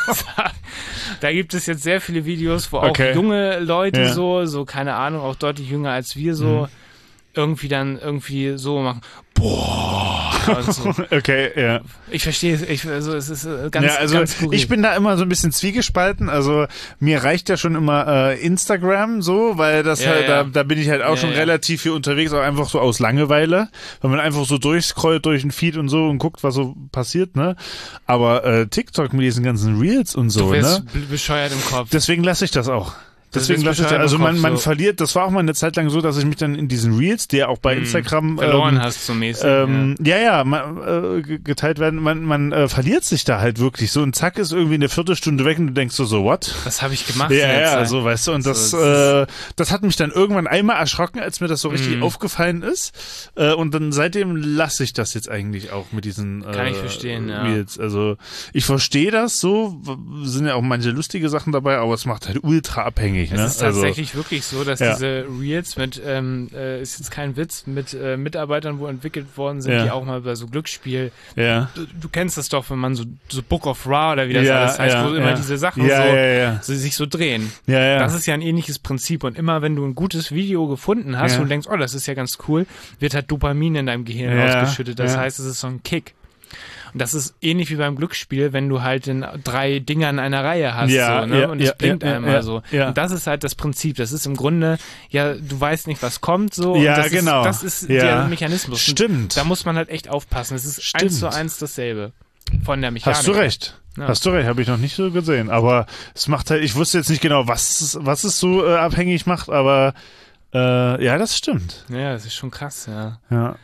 Da gibt es jetzt sehr viele Videos, wo auch Okay. junge Leute Ja. so, so, keine Ahnung, auch deutlich jünger als wir so, Mhm. irgendwie dann irgendwie so machen, boah, und so. Okay, ja. Ich verstehe es, ich, also es ist äh, ganz, ja, also ganz skurril. ich bin da immer so ein bisschen zwiegespalten. Also mir reicht ja schon immer äh, Instagram so, weil das Ja, halt, ja. Da, da bin ich halt auch Ja, schon ja. relativ viel unterwegs, auch einfach so aus Langeweile, weil man einfach so durchscrollt durch den Feed und so und guckt, was so passiert, ne? Aber äh, TikTok mit diesen ganzen Reels und so, du wirst ne? be- bescheuert im Kopf. Deswegen lasse ich das auch. Deswegen wirst lasse ich das. bescheuert Also im man, Kopf, man so. verliert, das war auch mal eine Zeit lang so, dass ich mich dann in diesen Reels, die ja auch bei Instagram verloren ähm, hast, so mäßig. ähm, ja, ja, man, äh, ge- geteilt werden, man, man äh, verliert sich da halt wirklich so und zack ist irgendwie eine Viertelstunde weg und du denkst so, so what? ja. Was habe ich gemacht? Ja, in der ja, Zeit? also weißt du, und das, So, äh, das hat mich dann irgendwann einmal erschrocken, als mir das so richtig Mhm. aufgefallen ist. Äh, und dann seitdem lasse ich das jetzt eigentlich auch mit diesen äh, Kann ich verstehen, ja. Reels. Also ich verstehe das so, w- sind ja auch manche lustige Sachen dabei, aber es macht halt ultra abhängig. Es Ne? ist also, tatsächlich wirklich so, dass Ja. diese Reels mit, ähm, äh, ist jetzt kein Witz, mit äh, Mitarbeitern, wo entwickelt worden sind, Ja. die auch mal bei so Glücksspiel, ja. du, du kennst das doch, wenn man so, so Book of Ra oder wie das Ja, alles heißt, ja, wo immer ja. diese Sachen Ja, so, ja, ja. so sich so drehen. Ja, ja. Das ist ja ein ähnliches Prinzip und immer wenn du ein gutes Video gefunden hast Ja. und denkst, oh, das ist ja ganz cool, wird halt Dopamin in deinem Gehirn Ja, ausgeschüttet. Das ja. heißt, es ist so ein Kick. Und das ist ähnlich wie beim Glücksspiel, wenn du halt in drei Dinger in einer Reihe hast, Ja, so, ne? ja, und es ja, blinkt ja, einmal ja, so. ja. Und das ist halt das Prinzip. Das ist im Grunde, ja, du weißt nicht, was kommt, so. Ja, und das genau. Ist, das ist Ja. der Mechanismus. Stimmt. Und da muss man halt echt aufpassen. Es ist Stimmt. eins zu eins dasselbe. Von der Mechanik. Hast du recht. Ja. Hast du recht, habe ich noch nicht so gesehen. Aber es macht halt, ich wusste jetzt nicht genau, was, was es so äh, abhängig macht, aber äh, ja, das stimmt. Ja, das ist schon krass, ja. Ja.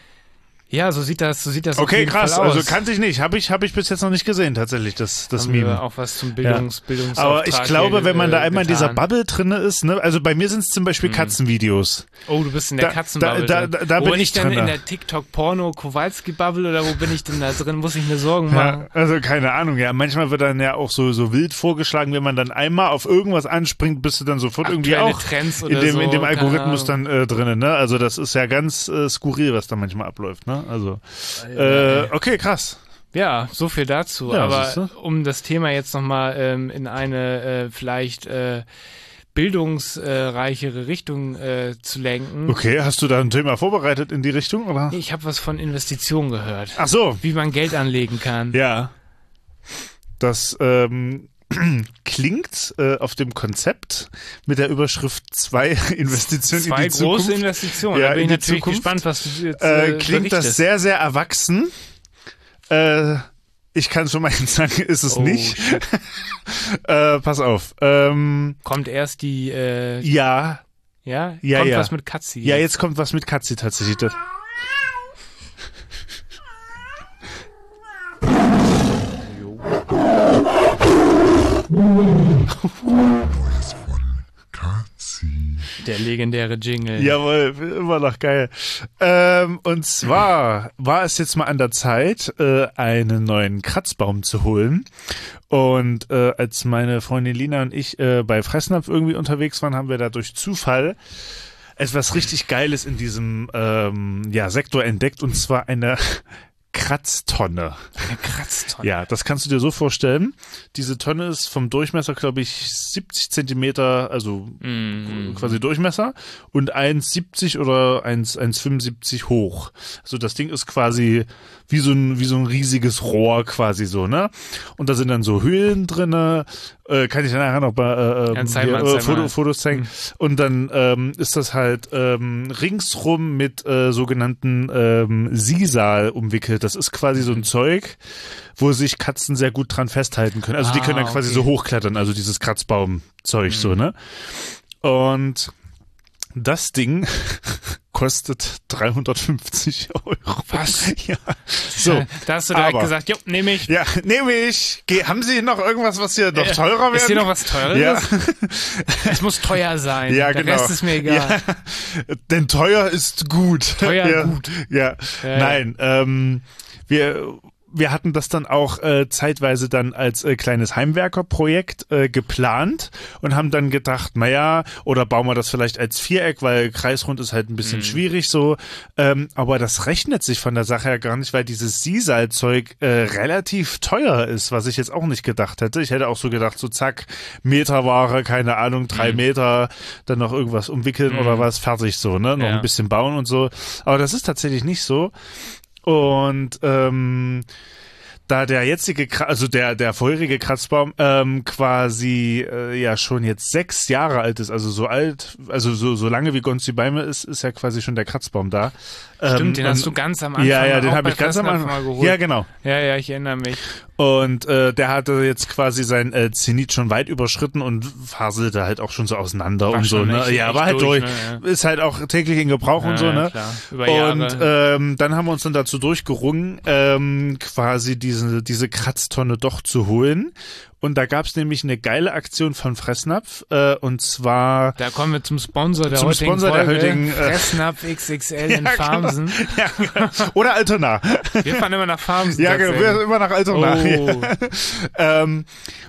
Ja, so sieht das, so sieht das auf Okay, jeden krass. Fall aus. Also kannte ich nicht. Habe ich, habe ich bis jetzt noch nicht gesehen, tatsächlich, das, das Haben wir Meme. auch was zum Bildungs, Bildungs Aber ich glaube, wenn man da einmal in dieser Bubble. Bubble drinne ist, ne, also bei mir sind es zum Beispiel Katzenvideos. Oh, du bist in der Da- Katzenbubble. da- drin. da- da wo bin bin ich ich denn drinne. in der TikTok-Porno-Kowalski-Bubble oder wo bin ich denn da drin? Muss ich mir Sorgen machen? Ja, also keine Ahnung, ja. Manchmal wird dann ja auch so, so wild vorgeschlagen, wenn man dann einmal auf irgendwas anspringt, bist du dann sofort irgendwie Aktuelle auch Trends in oder dem, so, in dem keine Algorithmus Ahnung. dann äh, drinnen, ne? Also das ist ja ganz äh, skurril, was da manchmal abläuft, ne? Also, äh, okay, krass. Ja, so viel dazu. Ja, Aber siehste. um das Thema jetzt nochmal ähm, in eine äh, vielleicht äh, bildungsreichere Richtung äh, zu lenken. Okay, hast du da ein Thema vorbereitet in die Richtung, oder? Ich habe was von Investitionen gehört. Ach so. Wie man Geld anlegen kann. Ja. Das ähm, klingt äh, auf dem Konzept mit der Überschrift zwei Investitionen Zwei in die Zukunft. große Investitionen. Ja, da bin in ich die natürlich Zukunft. gespannt, was du jetzt Äh, äh, klingt das berichtest. sehr, sehr erwachsen. Äh, ich kann schon mal sagen, ist es Oh, nicht. shit. äh, pass auf. Ähm, Kommt erst die, äh, ja, ja? Ja, Kommt ja. was mit Katzi. ja, jetzt kommt was mit Katzi tatsächlich. Das, Der legendäre Jingle. Jawohl, immer noch geil. Ähm, und zwar war es jetzt mal an der Zeit, äh, einen neuen Kratzbaum zu holen. Und äh, als meine Freundin Lina und ich äh, bei Fressnapf irgendwie unterwegs waren, haben wir da durch Zufall etwas richtig Geiles in diesem ähm, ja, Sektor entdeckt, und zwar eine Kratztonne. Eine Kratztonne. Ja, das kannst du dir so vorstellen. Diese Tonne ist vom Durchmesser, glaube ich, siebzig Zentimeter, also Mm. quasi Durchmesser, und eins siebzig oder eins fünfundsiebzig hoch. Also das Ding ist quasi wie so ein, wie so ein riesiges Rohr quasi so, ne? Und da sind dann so Höhlen drinne, äh, kann ich dann nachher noch bei äh, Ja, zeig hier, mal, äh, zeig Foto, mal. Fotos zeigen. Und dann ähm, ist das halt ähm, ringsrum mit äh, sogenannten ähm, Sisal umwickelt. Das ist quasi so ein Zeug, wo sich Katzen sehr gut dran festhalten können. Also die Ah, können dann quasi okay. so hochklettern, also dieses Kratzbaumzeug so, ne? Und das Ding kostet dreihundertfünfzig Euro. Was? Ja. So. Da hast du direkt aber- gesagt, jo, nehme ich. Ja, nehme ich. Geh, haben Sie noch irgendwas, was hier noch Äh, teurer Ist hier werden? noch was Teures? Ja. Es muss teuer sein. Ja, Der genau. Rest ist mir egal. Ja, denn teuer ist gut. Teuer ja, gut. Ja, Ja, nein, ähm, wir wir hatten das dann auch äh, zeitweise dann als äh, kleines Heimwerkerprojekt äh, geplant und haben dann gedacht, naja, oder bauen wir das vielleicht als Viereck, weil kreisrund ist halt ein bisschen Mhm. schwierig so. Ähm, aber das rechnet sich von der Sache her gar nicht, weil dieses Sisal-Zeug äh, relativ teuer ist, was ich jetzt auch nicht gedacht hätte. Ich hätte auch so gedacht, so zack, Meterware, keine Ahnung, drei Mhm. Meter, dann noch irgendwas umwickeln Mhm. oder was, fertig so, ne? Noch Ja. ein bisschen bauen und so. Aber das ist tatsächlich nicht so. Und ähm, da der jetzige, Kra- also der der vorherige Kratzbaum ähm, quasi äh, ja schon jetzt sechs Jahre alt ist, also so alt, also so so lange wie Gonzi bei mir ist, ist ja quasi schon der Kratzbaum da. Stimmt, Ähm, den hast und- du ganz am Anfang Ja, ja, den auch habe bei ich ganz am Fressnapf Anfang mal geholt. Ja, genau. Ja, ja, ich erinnere mich. Und äh, der hatte jetzt quasi sein äh, Zenit schon weit überschritten und faselte halt auch schon so auseinander War und so, schon ne? echt- Ja, echt war halt durch. durch, ne? Ist halt auch täglich in Gebrauch und Ja, so, ja, ne? klar. Über Und Jahre. ähm, dann haben wir uns dann dazu durchgerungen, ähm, quasi diese, diese Kratztonne doch zu holen. Und da gab's nämlich eine geile Aktion von Fressnapf, äh, und zwar Da kommen wir zum Sponsor der Zum heutigen Sponsor der Folge. heutigen, äh, Fressnapf X X L in Ja, Farmsen. ja, genau. Oder Altona. Wir fahren immer nach Farmsen. Ja, genau, wir tatsächlich. sind immer nach Altona. Oh. Ja. ähm,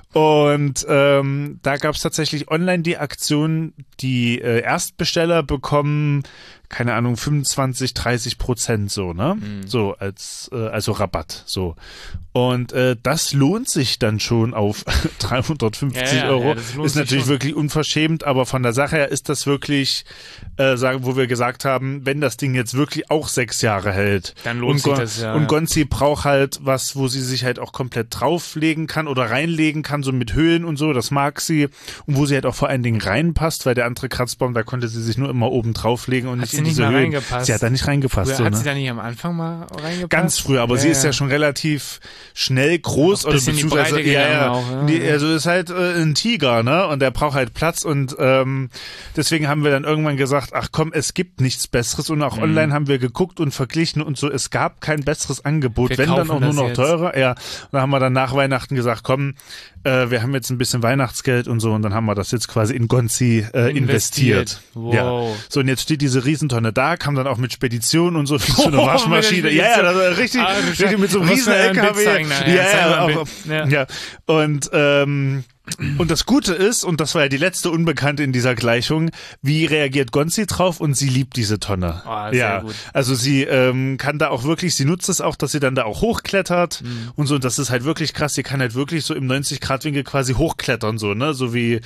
und ähm, da gab's tatsächlich online die Aktion, die äh, Erstbesteller bekommen, keine Ahnung, fünfundzwanzig, dreißig Prozent so, ne? Mhm. So als, äh, also Rabatt, so. Und äh, das lohnt sich dann schon auf dreihundertfünfzig Ja, ja, Euro. ja, das lohnt ist sich natürlich schon. wirklich unverschämt, aber von der Sache her ist das wirklich, äh, sagen, wo wir gesagt haben, wenn das Ding jetzt wirklich auch sechs Jahre hält. Dann lohnt und sich Gon- das, ja, Und ja. Gonzi braucht halt was, wo sie sich halt auch komplett drauflegen kann oder reinlegen kann, so mit Höhlen und so, das mag sie. Und wo sie halt auch vor allen Dingen reinpasst, weil der andere Kratzbaum, da konnte sie sich nur immer oben drauflegen und Hat nicht sie in nicht diese mal Höhlen. reingepasst? Sie hat da nicht reingepasst. Früher So, hat ne? sie da nicht am Anfang mal reingepasst? Ganz früh, aber Ja, sie ist ja ja. schon relativ schnell groß Auch oder bisschen in die beziehungsweise Breite ja, ja, gegangen auch, ja. Die, also ist halt äh, ein Tiger, ne? Und der braucht halt Platz und ähm, deswegen haben wir dann irgendwann gesagt, ach komm, es gibt nichts Besseres und auch Mhm. online haben wir geguckt und verglichen und so, es gab kein besseres Angebot, Wir wenn dann kaufen auch nur das noch jetzt. teurer. Ja, und dann haben wir dann nach Weihnachten gesagt, komm, äh, wir haben jetzt ein bisschen Weihnachtsgeld und so und dann haben wir das jetzt quasi in Gonzi äh, investiert. Investiert. Wow. Ja. So und jetzt steht diese Riesentonne da, kam dann auch mit Spedition und so wie so eine Oh, Waschmaschine. mit der Ja, ja, Spedition. das ist richtig, Ah, du richtig Scheiße. mit so einem Du musst riesen mir ein L K W. Bild zeigen nachher. Ja, Zeig mal ja, ein auch, Bild. Ja. ja. Und ähm, und das Gute ist, und das war ja die letzte Unbekannte in dieser Gleichung, wie reagiert Gonzi drauf? Und sie liebt diese Tonne. Oh, sehr ja, gut. also sie ähm, kann da auch wirklich, sie nutzt es auch, dass sie dann da auch hochklettert Mhm. und so. Und das ist halt wirklich krass. Sie kann halt wirklich so im neunzig Grad Winkel quasi hochklettern, so, ne? So wie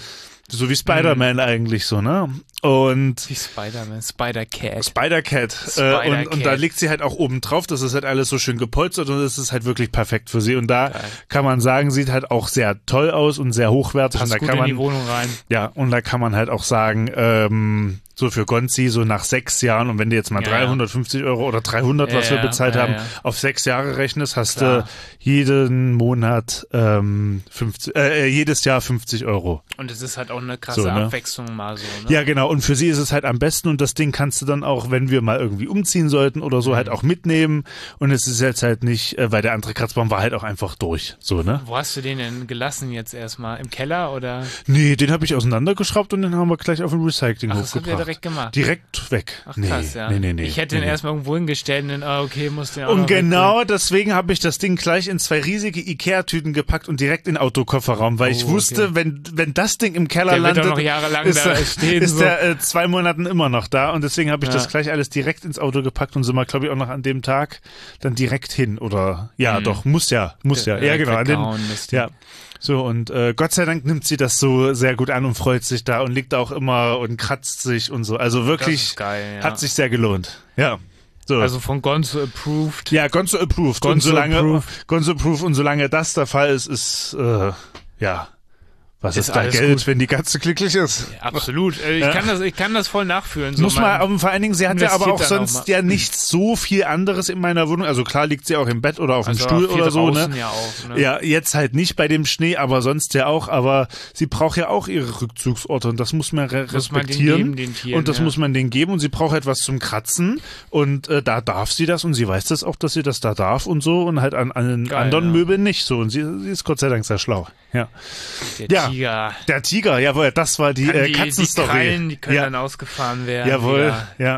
So wie Spider-Man eigentlich so, ne? Und Wie Spider-Man, Spider-Cat. Spider-Cat. Spider-Cat. Äh, und, und da liegt sie halt auch oben drauf. Das ist halt alles so schön gepolstert und es ist halt wirklich perfekt für sie. Und da Geil. kann man sagen, sieht halt auch sehr toll aus und sehr hochwertig. Passt und da gut kann in man, die Wohnung rein. ja, und da kann man halt auch sagen, ähm, so für Gonzi, so nach sechs Jahren, und wenn du jetzt mal Ja, ja. dreihundertfünfzig Euro oder dreihundert, Ja, was wir ja, bezahlt ja, haben, ja. auf sechs Jahre rechnest, hast Klar. du jeden Monat ähm, fünfzig, äh, jedes Jahr fünfzig Euro. Und es ist halt auch eine krasse So, ne? Abwechslung mal so, ne? Ja, genau. Und für sie ist es halt am besten und das Ding kannst du dann auch, wenn wir mal irgendwie umziehen sollten oder so, Mhm. halt auch mitnehmen. Und es ist jetzt halt nicht, äh, weil der andere Kratzbaum war halt auch einfach durch. So, ne? Wo hast du den denn gelassen jetzt erstmal? Im Keller oder? Nee, den habe ich auseinandergeschraubt und den haben wir gleich auf den Recyclinghof Ach, das habt ihr gebracht. direkt gemacht? Direkt weg. Ach nee, krass, ja. nee, nee, nee. Ich hätte nee, den nee. erstmal irgendwo hingestellt und dann, ah, okay, muss den auch Und noch genau deswegen habe ich das Ding gleich in zwei riesige Ikea-Tüten gepackt und direkt in den Autokofferraum, weil ich Oh, wusste, okay. wenn wenn das Ding im Keller Der wird landet, doch noch jahrelang ist, da er, stehen, ist so. der äh, zwei Monaten immer noch da und deswegen habe ich Ja. das gleich alles direkt ins Auto gepackt und sind wir, glaube ich, auch noch an dem Tag dann direkt hin oder ja, Mhm. doch, muss ja, muss ja, ja Direkt genau, an den, weggehauen, das Ding. ja. So, und äh, Gott sei Dank nimmt sie das so sehr gut an und freut sich da und liegt da auch immer und kratzt sich und so. Also Das wirklich ist geil, ja. hat sich sehr gelohnt. Ja. So. Also von Gonzo approved. Ja, Gonzo approved. und Gonzo solange approved. Gonzo approved und solange das der Fall ist, ist äh, ja, was Ist ist, da alles Geld, gut. wenn die Katze glücklich ist? Absolut. Äh, Ich Ja. kann das, ich kann das voll nachfühlen. So Muss man, mein- aber vor allen Dingen, sie hat ja aber investiert auch dann auch sonst mal. ja nicht so viel anderes in meiner Wohnung. Also klar liegt sie auch im Bett oder auf also dem Stuhl viel oder so, draußen ne? Ja, auch, ne? Ja, jetzt halt nicht bei dem Schnee, aber sonst ja auch. Aber sie braucht ja auch ihre Rückzugsorte und das muss man re Muss man denen respektieren. geben, den Tieren, und das ja. muss man denen geben und sie braucht etwas zum Kratzen und äh, da darf sie das und sie weiß das auch, dass sie das da darf und so und halt an, an Geil, anderen ja. Möbeln nicht so und sie, sie ist Gott sei Dank sehr schlau. Ja. Der Ja. Tiger. Der Tiger, jawohl, das war die, Kann äh, die, die Katzenstory. Krallen, die können ja. dann ausgefahren werden. Jawohl, wieder. ja.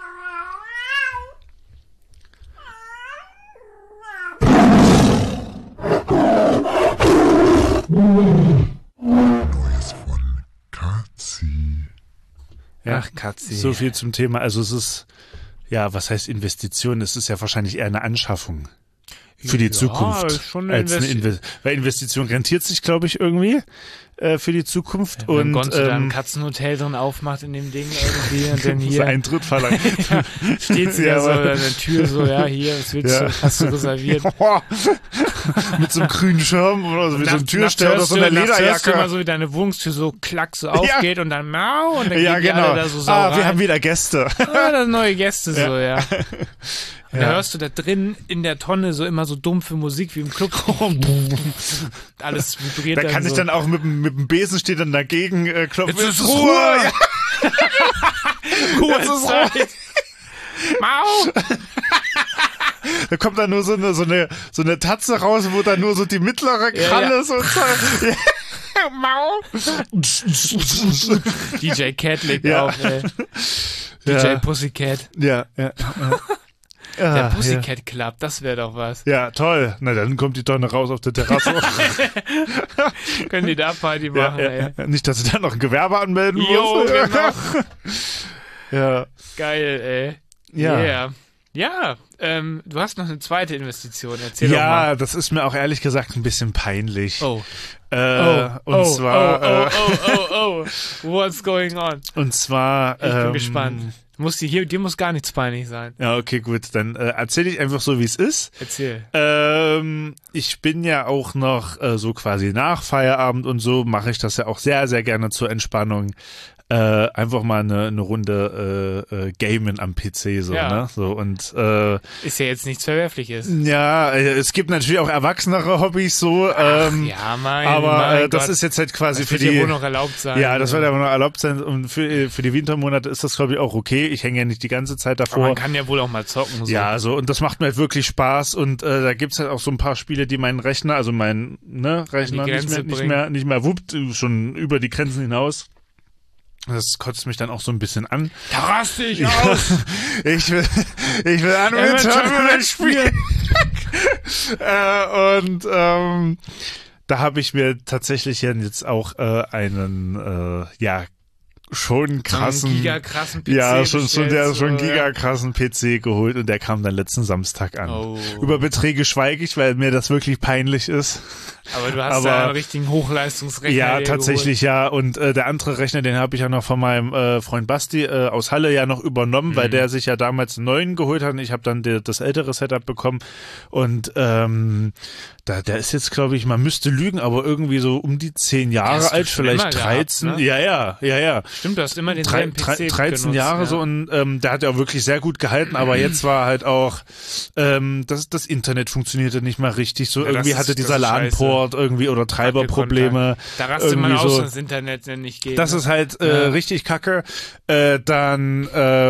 Neues von Katzi. Ja. Ach, Katzi. So viel zum Thema. Also es ist, ja, was heißt Investition? Es ist ja wahrscheinlich eher eine Anschaffung für die Ja, Zukunft. ist schon eine als eine Investi- Inve Weil Investition rentiert sich, glaube ich, irgendwie äh, für die Zukunft. Wenn und Gonzo da ein ähm, Katzenhotel drin aufmacht in dem Ding irgendwie und dann so hier Eintritt verlangt. steht sie Ja, da so aber- an der Tür so, ja, hier, was willst Ja. du, hast du reserviert? Mit so einem grünen Schirm oder so wie so einem Nachts- Türsteher oder nachts so einer hörst du- nachts hörst du immer Lederjacke. so, wie deine Wohnungstür so klack so aufgeht und dann mau und dann Ja, gehen die genau. alle da so sau Ah, rein. wir haben wieder Gäste. Ah, da sind neue Gäste so, ja. Und Ja. da hörst du da drin in der Tonne so immer so dumpfe Musik wie im Club. Alles vibriert Da dann kann so. ich dann auch mit, dem- mit dem Besen steht dann dagegen äh, klopfen. Jetzt ist Ruhe! Ja. Jetzt ist Ruhe. Zeit. Mau! Da kommt dann nur so eine, so eine, so eine Tatze raus, wo dann nur so die mittlere Ja, Kralle ja. so ja. Mau! D J Cat legt Ja. auf, ey. D J Ja. Pussycat. Ja, ja. ja. Der Ah, Pussycat Club, das wäre doch was. Ja. ja, toll. Na, dann kommt die Tonne raus auf der Terrasse. Können die da Party ja, machen, ja, ey. ja. Nicht, dass sie dann noch ein Gewerbe anmelden Jo, muss. genau. Ja. Geil, ey. Ja. Yeah. Ja, ähm, du hast noch eine zweite Investition. Erzähl doch Ja, mal. das ist mir auch ehrlich gesagt ein bisschen peinlich. Oh. Äh, Oh, und oh, zwar, oh, äh, oh, oh, oh, oh. What's going on? und zwar, Ich bin ähm, gespannt. Muss dir, hier, dir muss gar nichts peinlich sein. Ja, okay, gut, dann äh, erzähle ich einfach so, wie es ist. Erzähl. Ähm, ich bin ja auch noch äh, so quasi nach Feierabend und so mache ich das ja auch sehr, sehr gerne zur Entspannung. Äh, einfach mal eine, eine Runde äh, äh, Gamen am P C so, Ja. ne? So und äh, Ist ja jetzt nichts Verwerfliches. ja, äh, es gibt natürlich auch erwachsenere Hobbys so, ähm, Ja, mein, aber mein äh, das Gott. ist jetzt halt quasi das für wird die ja wohl noch erlaubt sein. ja, das wird aber noch erlaubt sein und für, für die Wintermonate ist das glaube ich auch okay. Ich hänge ja nicht die ganze Zeit Aber davor. man kann ja wohl auch mal zocken. So. Ja, so und das macht mir halt wirklich Spaß und äh, da gibt's halt auch so ein paar Spiele, die meinen Rechner, also meinen ne, Rechner Die nicht Grenze mehr, nicht bringen. mehr nicht mehr wuppt, schon über die Grenzen hinaus. Das kotzt mich dann auch so ein bisschen an. Da raste ich aus. Ich will, ich will Er Unreal wird schon Tournament wieder spielen. äh, und ähm, da habe ich mir tatsächlich jetzt auch äh, einen, äh, ja, schon einen krassen, einen gigakrassen P C ja, schon, schon der bestellt, schon einen so, ja. gigakrassen P C geholt und der kam dann letzten Samstag an. Oh. Über Beträge schweige ich, weil mir das wirklich peinlich ist. Aber du hast Aber- da einen richtigen Hochleistungsrechner Ja, dir tatsächlich ja. Und äh, der andere Rechner, den habe ich ja noch von meinem äh, Freund Basti äh, aus Halle ja noch übernommen, Mhm. weil der sich ja damals einen neuen geholt hat und ich habe dann der, das ältere Setup bekommen. Und ähm, da, der ist jetzt, glaube ich, man müsste lügen, aber irgendwie so um die zehn Jahre hast du alt, schon vielleicht immer gehabt, dreizehn. ne? Ja, ja, ja, ja. Stimmt, du hast immer den Drei, selben P C drei, dreizehn genutzt, Jahre ja. so und ähm, der hat ja auch wirklich sehr gut gehalten, aber jetzt war halt auch ähm, das, das Internet funktionierte nicht mal richtig. So Ja, das irgendwie ist- hatte das dieser ist LAN-Port irgendwie oder Treiberprobleme. Da rastet man irgendwie aus, so. wenn das Internet dann nicht geht. Das ne? ist halt äh, Ja. richtig kacke. Äh, dann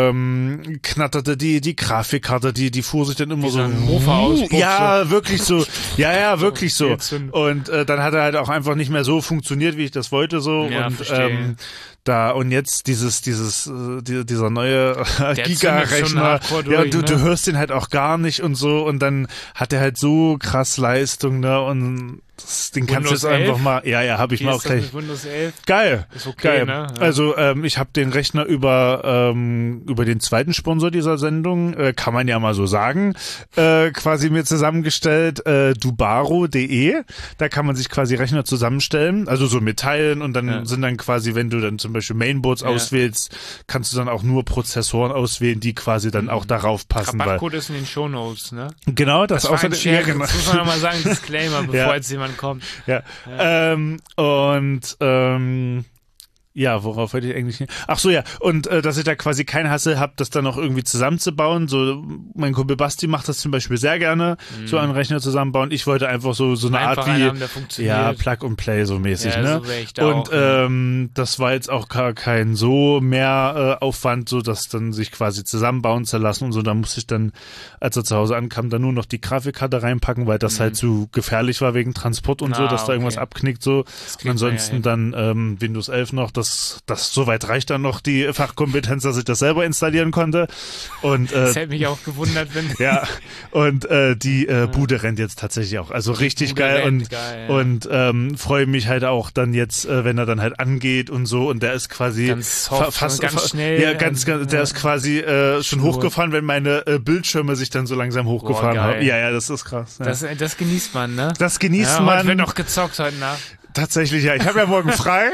ähm, knatterte die die Grafikkarte, die die fuhr sich dann immer Wie so so ein Mofa-Auspuff, ja, wirklich so. Ja, ja, wirklich so. Jetzt so ein- Und äh, dann hat er halt auch einfach nicht mehr so funktioniert, wie ich das wollte so Ja, und verstehe. ähm, da und jetzt dieses dieses äh, die, dieser neue zündet schon Giga-Rechner, hardcore ja, durch, du, ne? du hörst den halt auch gar nicht und so und dann hat er halt so krass Leistung, ne, und das, den kannst du Windows jetzt einfach elf? mal, ja, ja, habe ich Wie mal ist auch das gleich. mit Windows elf? Geil, Ist okay, geil. ne? Ja. Also ähm, ich habe den Rechner über ähm, über den zweiten Sponsor dieser Sendung, äh, kann man ja mal so sagen, äh, quasi mir zusammengestellt, äh, dubaro punkt de. Da kann man sich quasi Rechner zusammenstellen, also so mit Teilen und dann Ja. sind dann quasi, wenn du dann zum Beispiel Mainboards Ja. auswählst, kannst du dann auch nur Prozessoren auswählen, die quasi dann auch darauf passen. Weil, Rabattcode ist in den Shownotes, ne? genau, das, Das war ein außerdem, Scherz, ja, genau. das muss man nochmal sagen, Disclaimer, bevor Ja. jetzt jemand kommt. Ja. Ähm, und ähm, ja, worauf wollte ich eigentlich hin? Ach so, ja. Und äh, dass ich da quasi keinen Hassel habe, das dann noch irgendwie zusammenzubauen. So, mein Kumpel Basti macht das zum Beispiel sehr gerne, so einen Rechner zusammenbauen. Ich wollte einfach so so eine Einfach Art einen wie haben, der funktioniert. ja, Plug and Play so mäßig, Ja, ne? so wär ich da und auch, ne? ähm, das war jetzt auch gar kein so mehr äh, Aufwand, so das dann sich quasi zusammenbauen zu lassen und so. Da musste ich dann, als er zu Hause ankam, dann nur noch die Grafikkarte reinpacken, weil das halt zu gefährlich war wegen Transport und so, Ah, dass da irgendwas okay. abknickt so. Und kriegt man ansonsten ja dann ähm, Windows elf noch, das das soweit reicht dann noch die Fachkompetenz, dass ich das selber installieren konnte. Und äh, Das hätte mich auch gewundert, wenn ja, und äh, die äh, Bude rennt jetzt tatsächlich auch. Also richtig Bude geil rennt, und, geil, ja. und ähm, freue mich halt auch dann jetzt, äh, wenn er dann halt angeht und so und der ist quasi Ganz soft fa- fast und ganz fa- schnell, Ja, ganz, ähm, ganz der ja. ist quasi äh, schon Schnur. hochgefahren, wenn meine äh, Bildschirme sich dann so langsam hochgefahren Boah, geil. haben. Ja, ja, das ist krass. Ja. das, das genießt man, ne? Das genießt ja, man. Heute wird noch gezockt heute Nacht. Tatsächlich, ja. Ich habe ja morgen frei.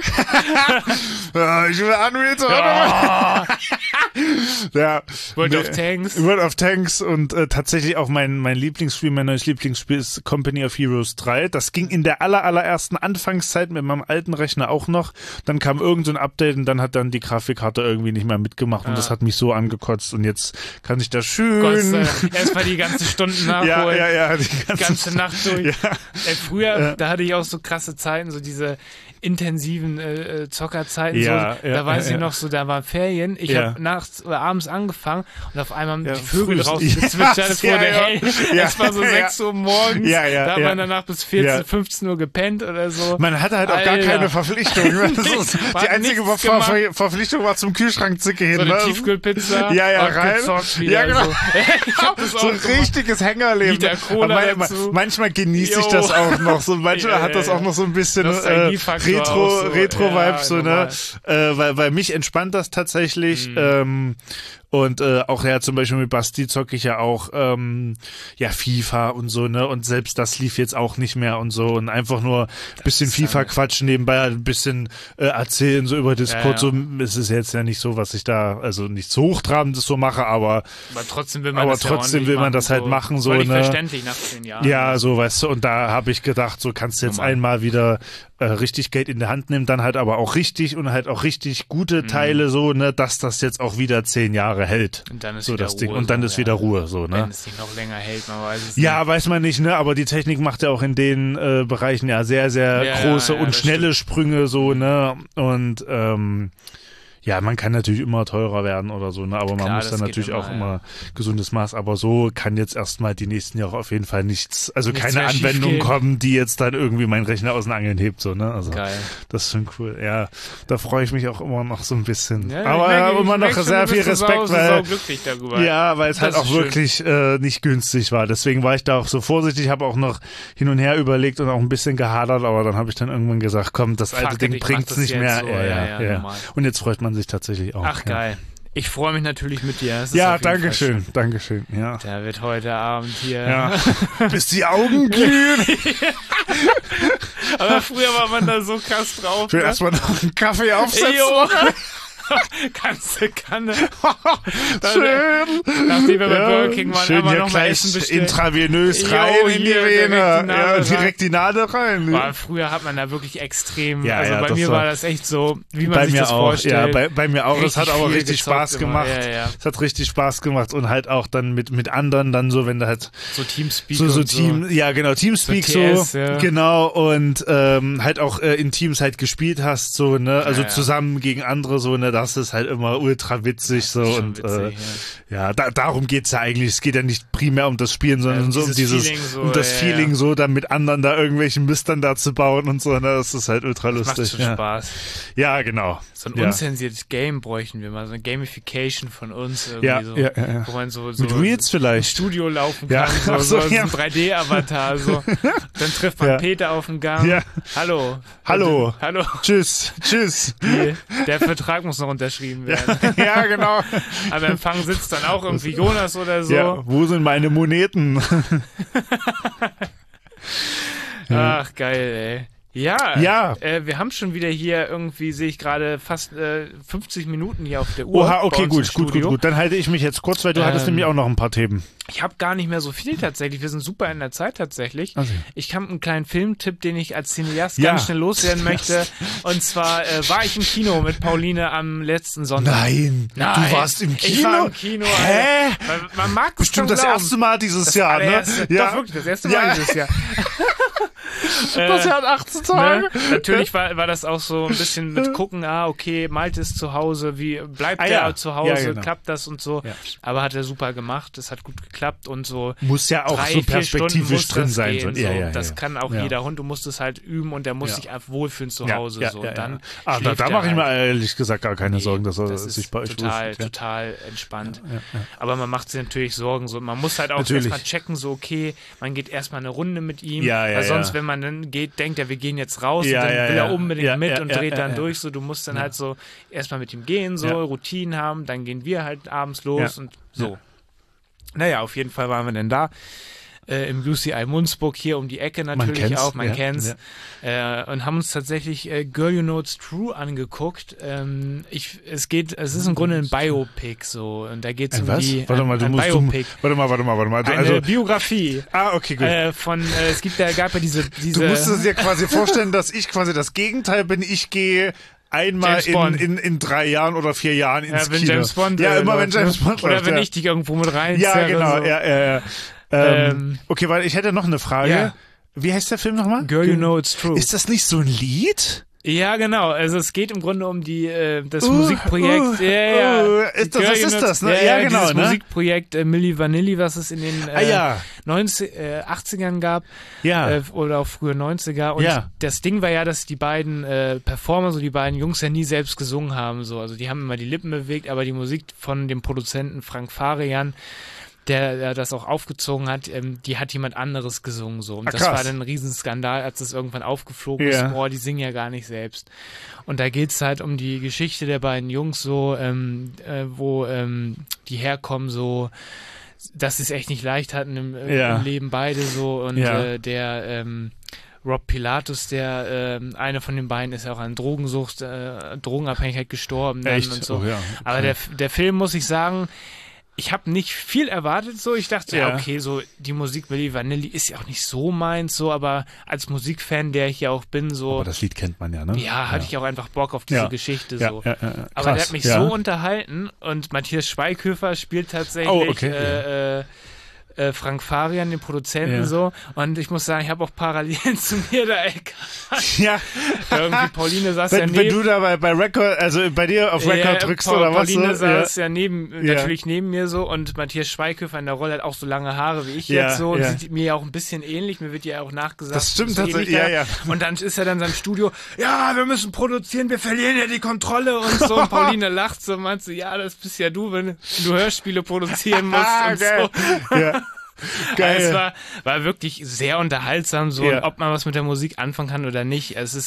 ja, ich will Unreal Ja. ja. World Nee. of Tanks. World of Tanks und äh, tatsächlich auch mein mein Lieblingsspiel, mein neues Lieblingsspiel ist Company of Heroes drei. Das ging in der aller allerersten Anfangszeit mit meinem alten Rechner auch noch. Dann kam irgend so ein Update und dann hat dann die Grafikkarte irgendwie nicht mehr mitgemacht und Ah. das hat mich so angekotzt und jetzt kann ich das Gott sei schön... Dank. Erstmal die ganze Stunden nachholen. ja, ja, ja. Die Die ganze, ganze Nacht durch. Ja. Ey, früher, da hatte ich auch so krasse Zeiten, so diese intensiven äh, äh, Zockerzeiten. Ja, so, ja, da weiß ja, ich noch so, da waren Ferien. Ich Ja. habe nachts oder abends angefangen und auf einmal haben Ja, die Vögel früh- rausgezwitschert. Ja, Es wurde ja, ja. hell. Ja, Es war so ja. sechs Uhr morgens. Ja, ja, da hat ja. man danach bis vierzehn, Ja. fünfzehn Uhr gepennt oder so. Man hatte halt auch gar Alter. keine Verpflichtung. Ne? Das ist, Man die hat einzige nichts Ver gemacht. Ver Verpflichtung war zum Kühlschrank zu gehen. So eine ne? Tiefkühlpizza. Ja, ja, und rein. gezockt wieder. Ja, genau. So. Ich hab das So auch ein gemacht. richtiges Hängerleben. Liter Cola Aber man, dazu. manchmal genieße ich Jo. das auch noch. So, manchmal Ja, hat das ja, auch noch so ein bisschen äh, Nostalgiefaktor Retro, auch so. Retro-Vibes, Ja, so, ne? normal. Äh, weil, weil mich entspannt das tatsächlich. Mhm. Ähm, und äh, auch ja, zum Beispiel mit Basti zocke ich ja auch ähm, ja FIFA und so, ne? Und selbst das lief jetzt auch nicht mehr und so. Und einfach nur ein bisschen ist FIFA dann- quatschen nebenbei, ein bisschen äh, erzählen, so über Discord. Ja, ja. So, es ist jetzt ja nicht so, was ich da, also nichts so Hochtrabendes so mache, aber Aber trotzdem will man Aber das ja trotzdem ordentlich will man machen, das halt machen, so, Völlig ne? verständlich nach zehn Jahren. ja, so, weißt du, und da habe ich gedacht, so kannst du jetzt Normal. einmal wieder äh, richtig Geld in der Hand nehmen, dann halt aber auch richtig und halt auch richtig gute Teile, so, ne, dass das jetzt auch wieder zehn Jahre hält. Und dann ist So wieder das Ding. Ruhe, Und dann so, ist ja. wieder Ruhe, so, ne? Wenn es nicht noch länger hält, man weiß es Ja, weiß man nicht, ne? Aber die Technik macht ja auch in den äh, Bereichen ja sehr, sehr Ja, große ja, ja, und das schnelle Sprünge, so, ne? Und ähm, ja, man kann natürlich immer teurer werden oder so, ne? Aber man Klar, muss das dann geht natürlich immer, auch ja. immer gesundes Maß. Aber so kann jetzt erstmal die nächsten Jahre auf jeden Fall nichts, also Nichts keine mehr Anwendung schiefgehen. kommen, die jetzt dann irgendwie meinen Rechner aus den Angeln hebt, so, ne? Also Geil. das ist schon cool. Ja, da freue ich mich auch immer noch so ein bisschen. Ja, aber ich merke, ich habe ich immer noch merke schon, sehr du viel bist so Respekt, sau- weil sau glücklich darüber. ja, weil es Das halt auch ist schön. wirklich äh, nicht günstig war. Deswegen war ich da auch so vorsichtig, habe auch noch hin und her überlegt und auch ein bisschen gehadert, aber dann habe ich dann irgendwann gesagt, komm, das alte Fuck Ding it, ich mach bringt's das nicht jetzt mehr. so. ja, ja, Ja, ja, ja, normal. Und jetzt freut man man sich tatsächlich auch. Ach, ja. geil. Ich freue mich natürlich mit dir. Das ist Ja, auf jeden Fall danke schön, schön. danke schön, ja. Da wird heute Abend hier. Ja. Bis die Augen glühen. Aber früher war man da so krass drauf. Ich will Ne? erstmal noch einen Kaffee aufsetzen. Jo. Ganze Kanne. Schön. Nachdem wir bei Ja, Burger King waren, schön aber hier noch mal gleich Essen bestellt. intravenös Jo, rein in die hier Vene. direkt die Nadel Ja, rein. direkt die Nadel rein. Boah, früher hat man da wirklich extrem, Ja, also ja, bei das mir war- war das echt so, wie man Bei sich mir das auch, vorstellt. ja, bei, bei mir auch. Es hat Richtig aber viel richtig gezockt Spaß immer. gemacht. Ja, ja. Es hat richtig Spaß gemacht und halt auch dann mit, mit anderen dann so, wenn du halt So Teamspeak so, so und so. Team, ja genau, Teamspeak So so, T S, ja. genau und ähm, halt auch äh, in Teams halt gespielt hast, so, ne, also Ja, ja. zusammen gegen andere, so, ne, das ist halt immer ultra witzig, so Schon und witzig, äh, ja, da, darum geht's ja eigentlich. Es geht ja nicht primär um das Spielen, sondern Ja, so um dieses dieses, Feeling so, um das ja, Feeling ja. so, dann mit anderen da irgendwelchen Mistern da zu bauen und so, ne, das ist halt ultra Macht lustig. schon Ja. Spaß. ja, genau. So ein ja. unzensiertes Game bräuchten wir mal, so eine Gamification von uns irgendwie Ja, so, ja, ja, ja. wo man so, so Mit Reels im vielleicht. Studio laufen Ja. kann, so, Ach so, so, so ja. ein drei D-Avatar, so. Dann trifft man Ja. Peter auf dem Gang. Ja. Hallo. Hallo. Und, hallo. Tschüss, tschüss. Die, der Vertrag muss noch unterschrieben werden. ja, genau. Am Empfang sitzt dann auch irgendwie Jonas oder so. Ja, wo sind meine Moneten? Ach, geil, ey. Ja, Ja. Äh, wir haben schon wieder hier irgendwie, sehe ich gerade, fast äh, fünfzig Minuten hier auf der Uhr. Oha, bei okay, uns im gut, gut, gut, Studio. gut. Dann halte ich mich jetzt kurz, weil du hattest Ähm, nämlich auch noch ein paar Themen. Ich habe gar nicht mehr so viel tatsächlich. Wir sind super in der Zeit tatsächlich. Also. Ich habe einen kleinen Filmtipp, den ich als Cineast Ja. ganz schnell loswerden möchte. Und zwar äh, war ich im Kino mit Pauline am letzten Sonntag. Nein, Nein, du warst im Kino? Ich war im Kino. Hä? Alter. Man, man mag es Bestimmt kaum das glauben. erste Mal dieses Das Jahr, ne? allererste, Doch, wirklich, das erste Mal Ja. dieses Jahr. Das Äh, Jahr hat achtzehn Tage. Ne? Natürlich war, war das auch so ein bisschen mit gucken, ah, okay, Malte ist zu Hause, wie bleibt Ah, der ja. zu Hause, Ja, genau. klappt das und so. Ja. Aber hat er super gemacht, es hat gut geklappt und so. Muss ja auch Drei, so vier perspektivisch Stunden muss drin das sein. Gehen, so. Ja, so. ja, das ja. kann auch Ja. jeder Hund, du musst es halt üben und der muss Ja. sich einfach wohlfühlen zu Ja, Hause. ja, so. ja, Und dann ja. Ah, da, schläft da er mache ich mir halt. ehrlich gesagt gar keine Nee, Sorgen, dass er das sich ist bei euch total, wohlfühlt. Ja. total entspannt. Ja, ja. Aber man macht sich natürlich Sorgen. So. Man muss halt auch Natürlich. erstmal checken, so okay, man geht erstmal eine Runde mit ihm. Ja, ja, weil sonst, ja. wenn man dann geht, denkt er, wir gehen jetzt raus Ja, und dann ja, will ja. er unbedingt Ja, mit ja, und ja, dreht ja, dann ja. durch. So, du musst dann halt so erstmal mit ihm gehen, so Ja. Routinen haben, dann gehen wir halt abends los Ja. und so. Naja, auf jeden Fall waren wir denn da. Äh, Im U C I Munzburg hier um die Ecke natürlich kennt's, auch, man ja, kennt's. Äh, und haben uns tatsächlich äh, Girl You Know It's True angeguckt. Ähm, ich, es geht, es ist im Grunde ein Biopic so und da geht's Ein um was? die Warte mal, du ein musst du, Biopic. warte mal, warte mal, warte mal. Du, Eine also, Biografie ah, okay, gut. äh, von, äh, es gibt ja, gab ja diese, diese Du musst es dir quasi vorstellen, dass ich quasi das Gegenteil bin. Ich gehe einmal James in, Bond. in, in drei Jahren oder vier Jahren ins ja, wenn Kino. James Bond ja, äh, immer wenn läuft, James ne? Bond Oder läuft, wenn ja. ich dich irgendwo mit rein Ja, genau, so. ja, ja, ja. Ähm, Ähm, okay, weil ich hätte noch eine Frage. ja. Wie heißt der Film nochmal? Girl You Know It's True. Ist das nicht so ein Lied? Ja, genau. Also es geht im Grunde um die äh, das Uh, Musikprojekt. uh, ja, ja. uh, ist das- Girl was You ist Know- das, ne? Ja, Ja, ja, genau, Dieses ne? Musikprojekt äh, Milli Vanilli, was es in den äh, Ah, ja. neunzig, äh, achtzigern gab. Ja. Äh, oder auch früher neunziger. Und Ja. das Ding war ja, dass die beiden äh, Performer, so die beiden Jungs ja nie selbst gesungen haben. So. Also die haben immer die Lippen bewegt, aber die Musik von dem Produzenten Frank Farian, der, der das auch aufgezogen hat, ähm, die hat jemand anderes gesungen. So. Und Ah, das krass. war dann ein Riesenskandal, als das irgendwann aufgeflogen Ja. ist. Boah, die singen ja gar nicht selbst. Und da geht's halt um die Geschichte der beiden Jungs, so, ähm, äh, wo ähm, die herkommen, so, dass sie es echt nicht leicht hatten im, äh, Ja. im Leben, beide so. Und Ja. äh, der ähm, Rob Pilatus, der ähm, einer von den beiden ist ja auch an Drogensucht, äh, Drogenabhängigkeit gestorben dann Echt? und so. Oh, ja. Aber Okay. der, der Film, muss ich sagen, ich habe nicht viel erwartet so. Ich dachte, ja, Ja. okay, so die Musik Milli Vanilli ist ja auch nicht so meins, so, aber als Musikfan, der ich ja auch bin, so, Aber das Lied kennt man ja, ne? ja, hatte ich auch einfach Bock auf diese Ja. Geschichte Ja, so. ja, ja, ja. Aber der Krass, hat mich ja. so unterhalten und Matthias Schweighöfer spielt tatsächlich Oh, okay, äh, äh, äh, Frank Farian, den Produzenten, Ja. so. Und ich muss sagen, ich habe auch Parallelen zu mir da erkannt. Ja. Irgendwie Pauline saß ja Wenn, neben... wenn du da bei, bei Record, also bei dir auf Record Ja, drückst Paul, oder was? Pauline so, ja. saß ja, neben, Ja. natürlich neben mir so und Matthias Schweighöfer in der Rolle hat auch so lange Haare wie ich Ja, jetzt so und ja. sieht mir ja auch ein bisschen ähnlich. Mir wird ja auch nachgesagt. Das stimmt so tatsächlich, ähnlich ja, da. ja. Und dann ist er dann in seinem Studio, ja, wir müssen produzieren, wir verlieren ja die Kontrolle und so. Und Pauline lacht so und meint so, ja, das bist ja du, wenn du Hörspiele produzieren musst und geil. so. Ja. Geil. Es war, war wirklich sehr unterhaltsam so Ja. und ob man was mit der Musik anfangen kann oder nicht. Es ist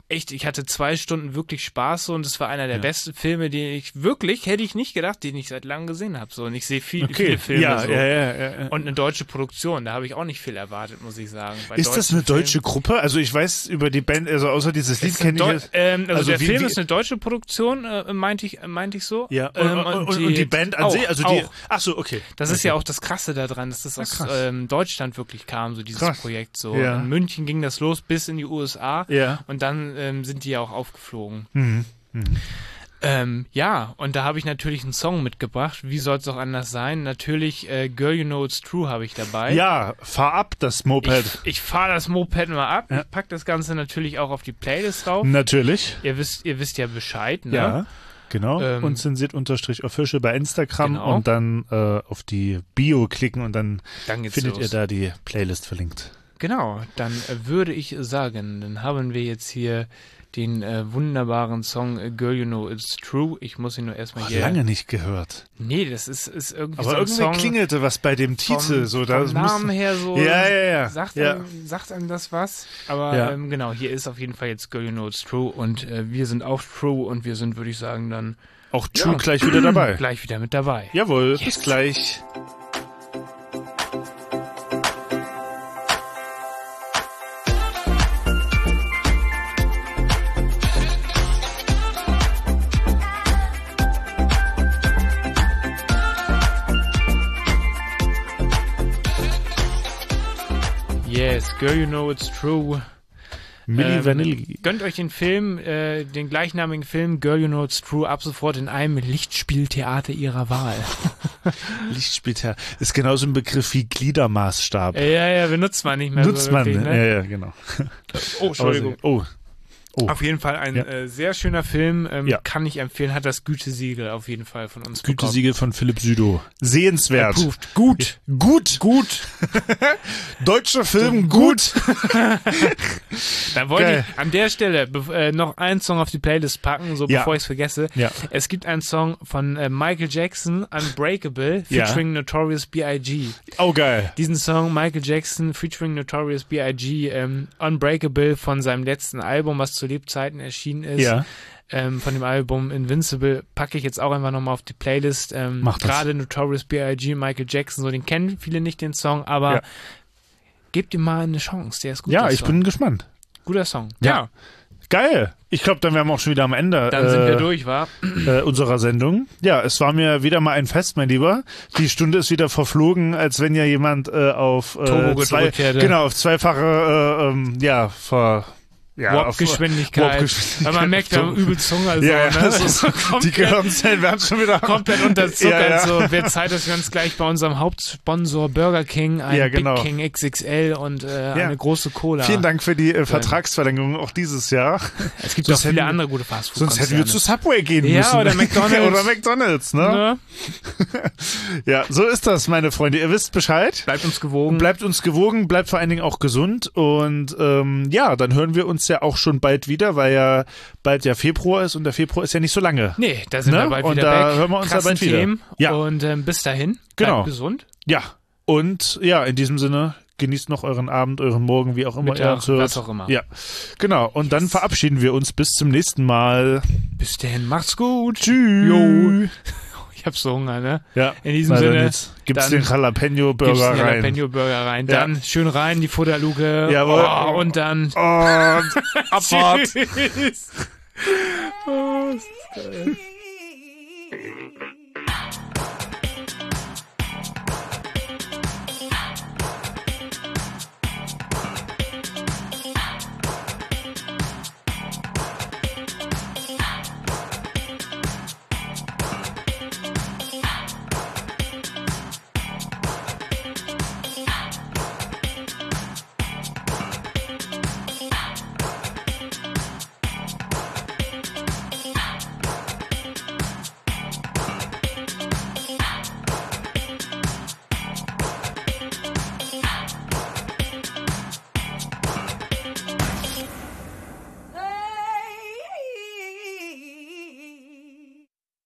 echt, ich hatte zwei Stunden wirklich Spaß so und es war einer der Ja. besten Filme, den ich wirklich, hätte ich nicht gedacht, den ich seit langem gesehen habe. So, und ich sehe viel, Okay. viele Filme Ja, so. ja, ja, ja, ja. Und eine deutsche Produktion, da habe ich auch nicht viel erwartet, muss ich sagen. Bei Ist das deutschen eine deutsche Filmen- Gruppe? Also ich weiß über die Band, also außer dieses Lied Ist eine kenne ich Deu- jetzt. ähm, also, also der wie- Film wie- ist eine deutsche Produktion, äh, meinte ich, meinte ich so. Ja, und, Ähm, und, und, und die Band an auch, sich, also die. auch. Ach so, okay. Das ist okay. ja auch das Krasse daran, dass das aus krass. ähm, Deutschland wirklich kam, so dieses Krass. Projekt. So Ja. in München ging das los bis in die U S A Ja. und dann ähm, sind die ja auch aufgeflogen. Mhm. Ähm, ja, und da habe ich natürlich einen Song mitgebracht. Wie soll es auch anders sein? Natürlich äh, Girl You Know It's True habe ich dabei. Ja, fahr ab, das Moped. Ich, ich fahre das Moped mal ab. Ja. Ich packe das Ganze natürlich auch auf die Playlist drauf. Natürlich. Ihr wisst, ihr wisst ja Bescheid, ne? Ja. Genau. Ähm, Unzensiert unterstrich official bei Instagram genau. und dann äh, auf die Bio klicken und dann Dann geht's findet los. ihr da die Playlist verlinkt. Genau, dann äh, würde ich sagen, dann haben wir jetzt hier den äh, wunderbaren Song äh, Girl You Know It's True. Ich muss ihn nur erstmal Oh, hier... lange nicht gehört. Nee, das ist, ist irgendwie Aber so ein irgendwie Song klingelte was bei dem Titel. vom, so, da vom Namen her so. Ja, ja, ja. Sagt, ja. Einem, sagt einem das was? Aber Ja. ähm, genau, hier ist auf jeden Fall jetzt Girl You Know It's True und äh, wir sind auch True und wir sind, würde ich sagen, dann Auch True Ja. gleich wieder dabei. gleich wieder mit dabei. Jawohl, bis gleich. Yes, Girl You Know It's True. Milli Ähm, Vanilli. Gönnt euch den Film, äh, den gleichnamigen Film Girl You Know It's True ab sofort in einem Lichtspieltheater ihrer Wahl. Lichtspieltheater. Ist genauso ein Begriff wie Gliedermaßstab. ja, ja, benutzt man nicht mehr Nutzt so man, wirklich, ne? ne? Ja, ja, genau. Oh, Entschuldigung. Aber, oh, oh. Auf jeden Fall ein Ja. äh, sehr schöner Film, ähm, Ja. kann ich empfehlen, hat das Gütesiegel auf jeden Fall von uns bekommen. Gütesiegel von Philipp Südow. Sehenswert. Approved. Gut. Gut. Gut. Deutscher Film, gut. Dann wollte Geil. ich an der Stelle bev- äh, noch einen Song auf die Playlist packen, so Ja. bevor ich es vergesse. Ja. Es gibt einen Song von äh, Michael Jackson, Unbreakable, Ja. featuring Notorious B I G Oh, geil. Diesen Song Michael Jackson featuring Notorious B I G ähm, Unbreakable von seinem letzten Album, was zu Lebzeiten erschienen ist. Ja. Ähm, von dem Album Invincible packe ich jetzt auch einfach nochmal auf die Playlist. Ähm, Mach das. Gerade Notorious B I G Michael Jackson, so den kennen viele nicht, den Song, aber Ja. gebt ihm mal eine Chance, der ist gut. Ja, der ich Song. bin gespannt. Guter Song. Ja. Ja, Geil. Ich glaube, dann wären wir auch schon wieder am Ende dann äh, sind wir durch, wa? äh, unserer Sendung. Ja, es war mir wieder mal ein Fest, mein Lieber. Die Stunde ist wieder verflogen, als wenn ja jemand äh, auf äh, Turbo zwei, gedrückt hätte. genau, auf zweifache äh, ähm, ja, ver ja, auf- Warp-Geschwindigkeit. Warp-Geschwindigkeit. Weil man merkt, wir haben übelst Hunger. So, Ja, ja, ne? das So, ist- so Die komplett, Gehirnzellen werden schon wieder komplett unterzuckert. Ja, ja. So, wird Zeit, dass wir uns gleich bei unserem Hauptsponsor Burger King ein Ja, genau. Big King X X L und äh, Ja. eine große Cola. Vielen Dank für die äh, Vertragsverlängerung auch dieses Jahr. Es gibt Sonst auch viele hätten- andere gute Fastfood. Sonst hätten wir zu Subway gehen Ja, müssen. oder McDonald's. oder McDonald's, ne? Ne? Ja, so ist das, meine Freunde. Ihr wisst Bescheid. Bleibt uns gewogen. Bleibt uns gewogen, bleibt vor allen Dingen auch gesund und ähm, ja, dann hören wir uns ja auch schon bald wieder, weil ja bald ja Februar ist und der Februar ist ja nicht so lange. Nee, da sind Ne? wir bald Und wieder da back. hören wir uns ja Krassen bald wieder. Themen. Ja. Und ähm, bis dahin, Genau. bleibt gesund. Ja, und ja, in diesem Sinne, genießt noch euren Abend, euren Morgen, wie auch immer ihr Mittag, uns hört. was auch immer. Ja, genau. Und dann verabschieden wir uns bis zum nächsten Mal. Bis dahin, macht's gut. Tschüss. Jo. Ich hab so Hunger, ne? Ja, In diesem na, dann Sinne, jetzt gibt's dann den Jalapeno-Burger Gibt's einen rein. Jalapeno-Burger rein. Ja. Dann schön rein, die Futterluke. Jawohl. Oh, und dann... Und Abfahrt. Tschüss. Oh, ist das geil.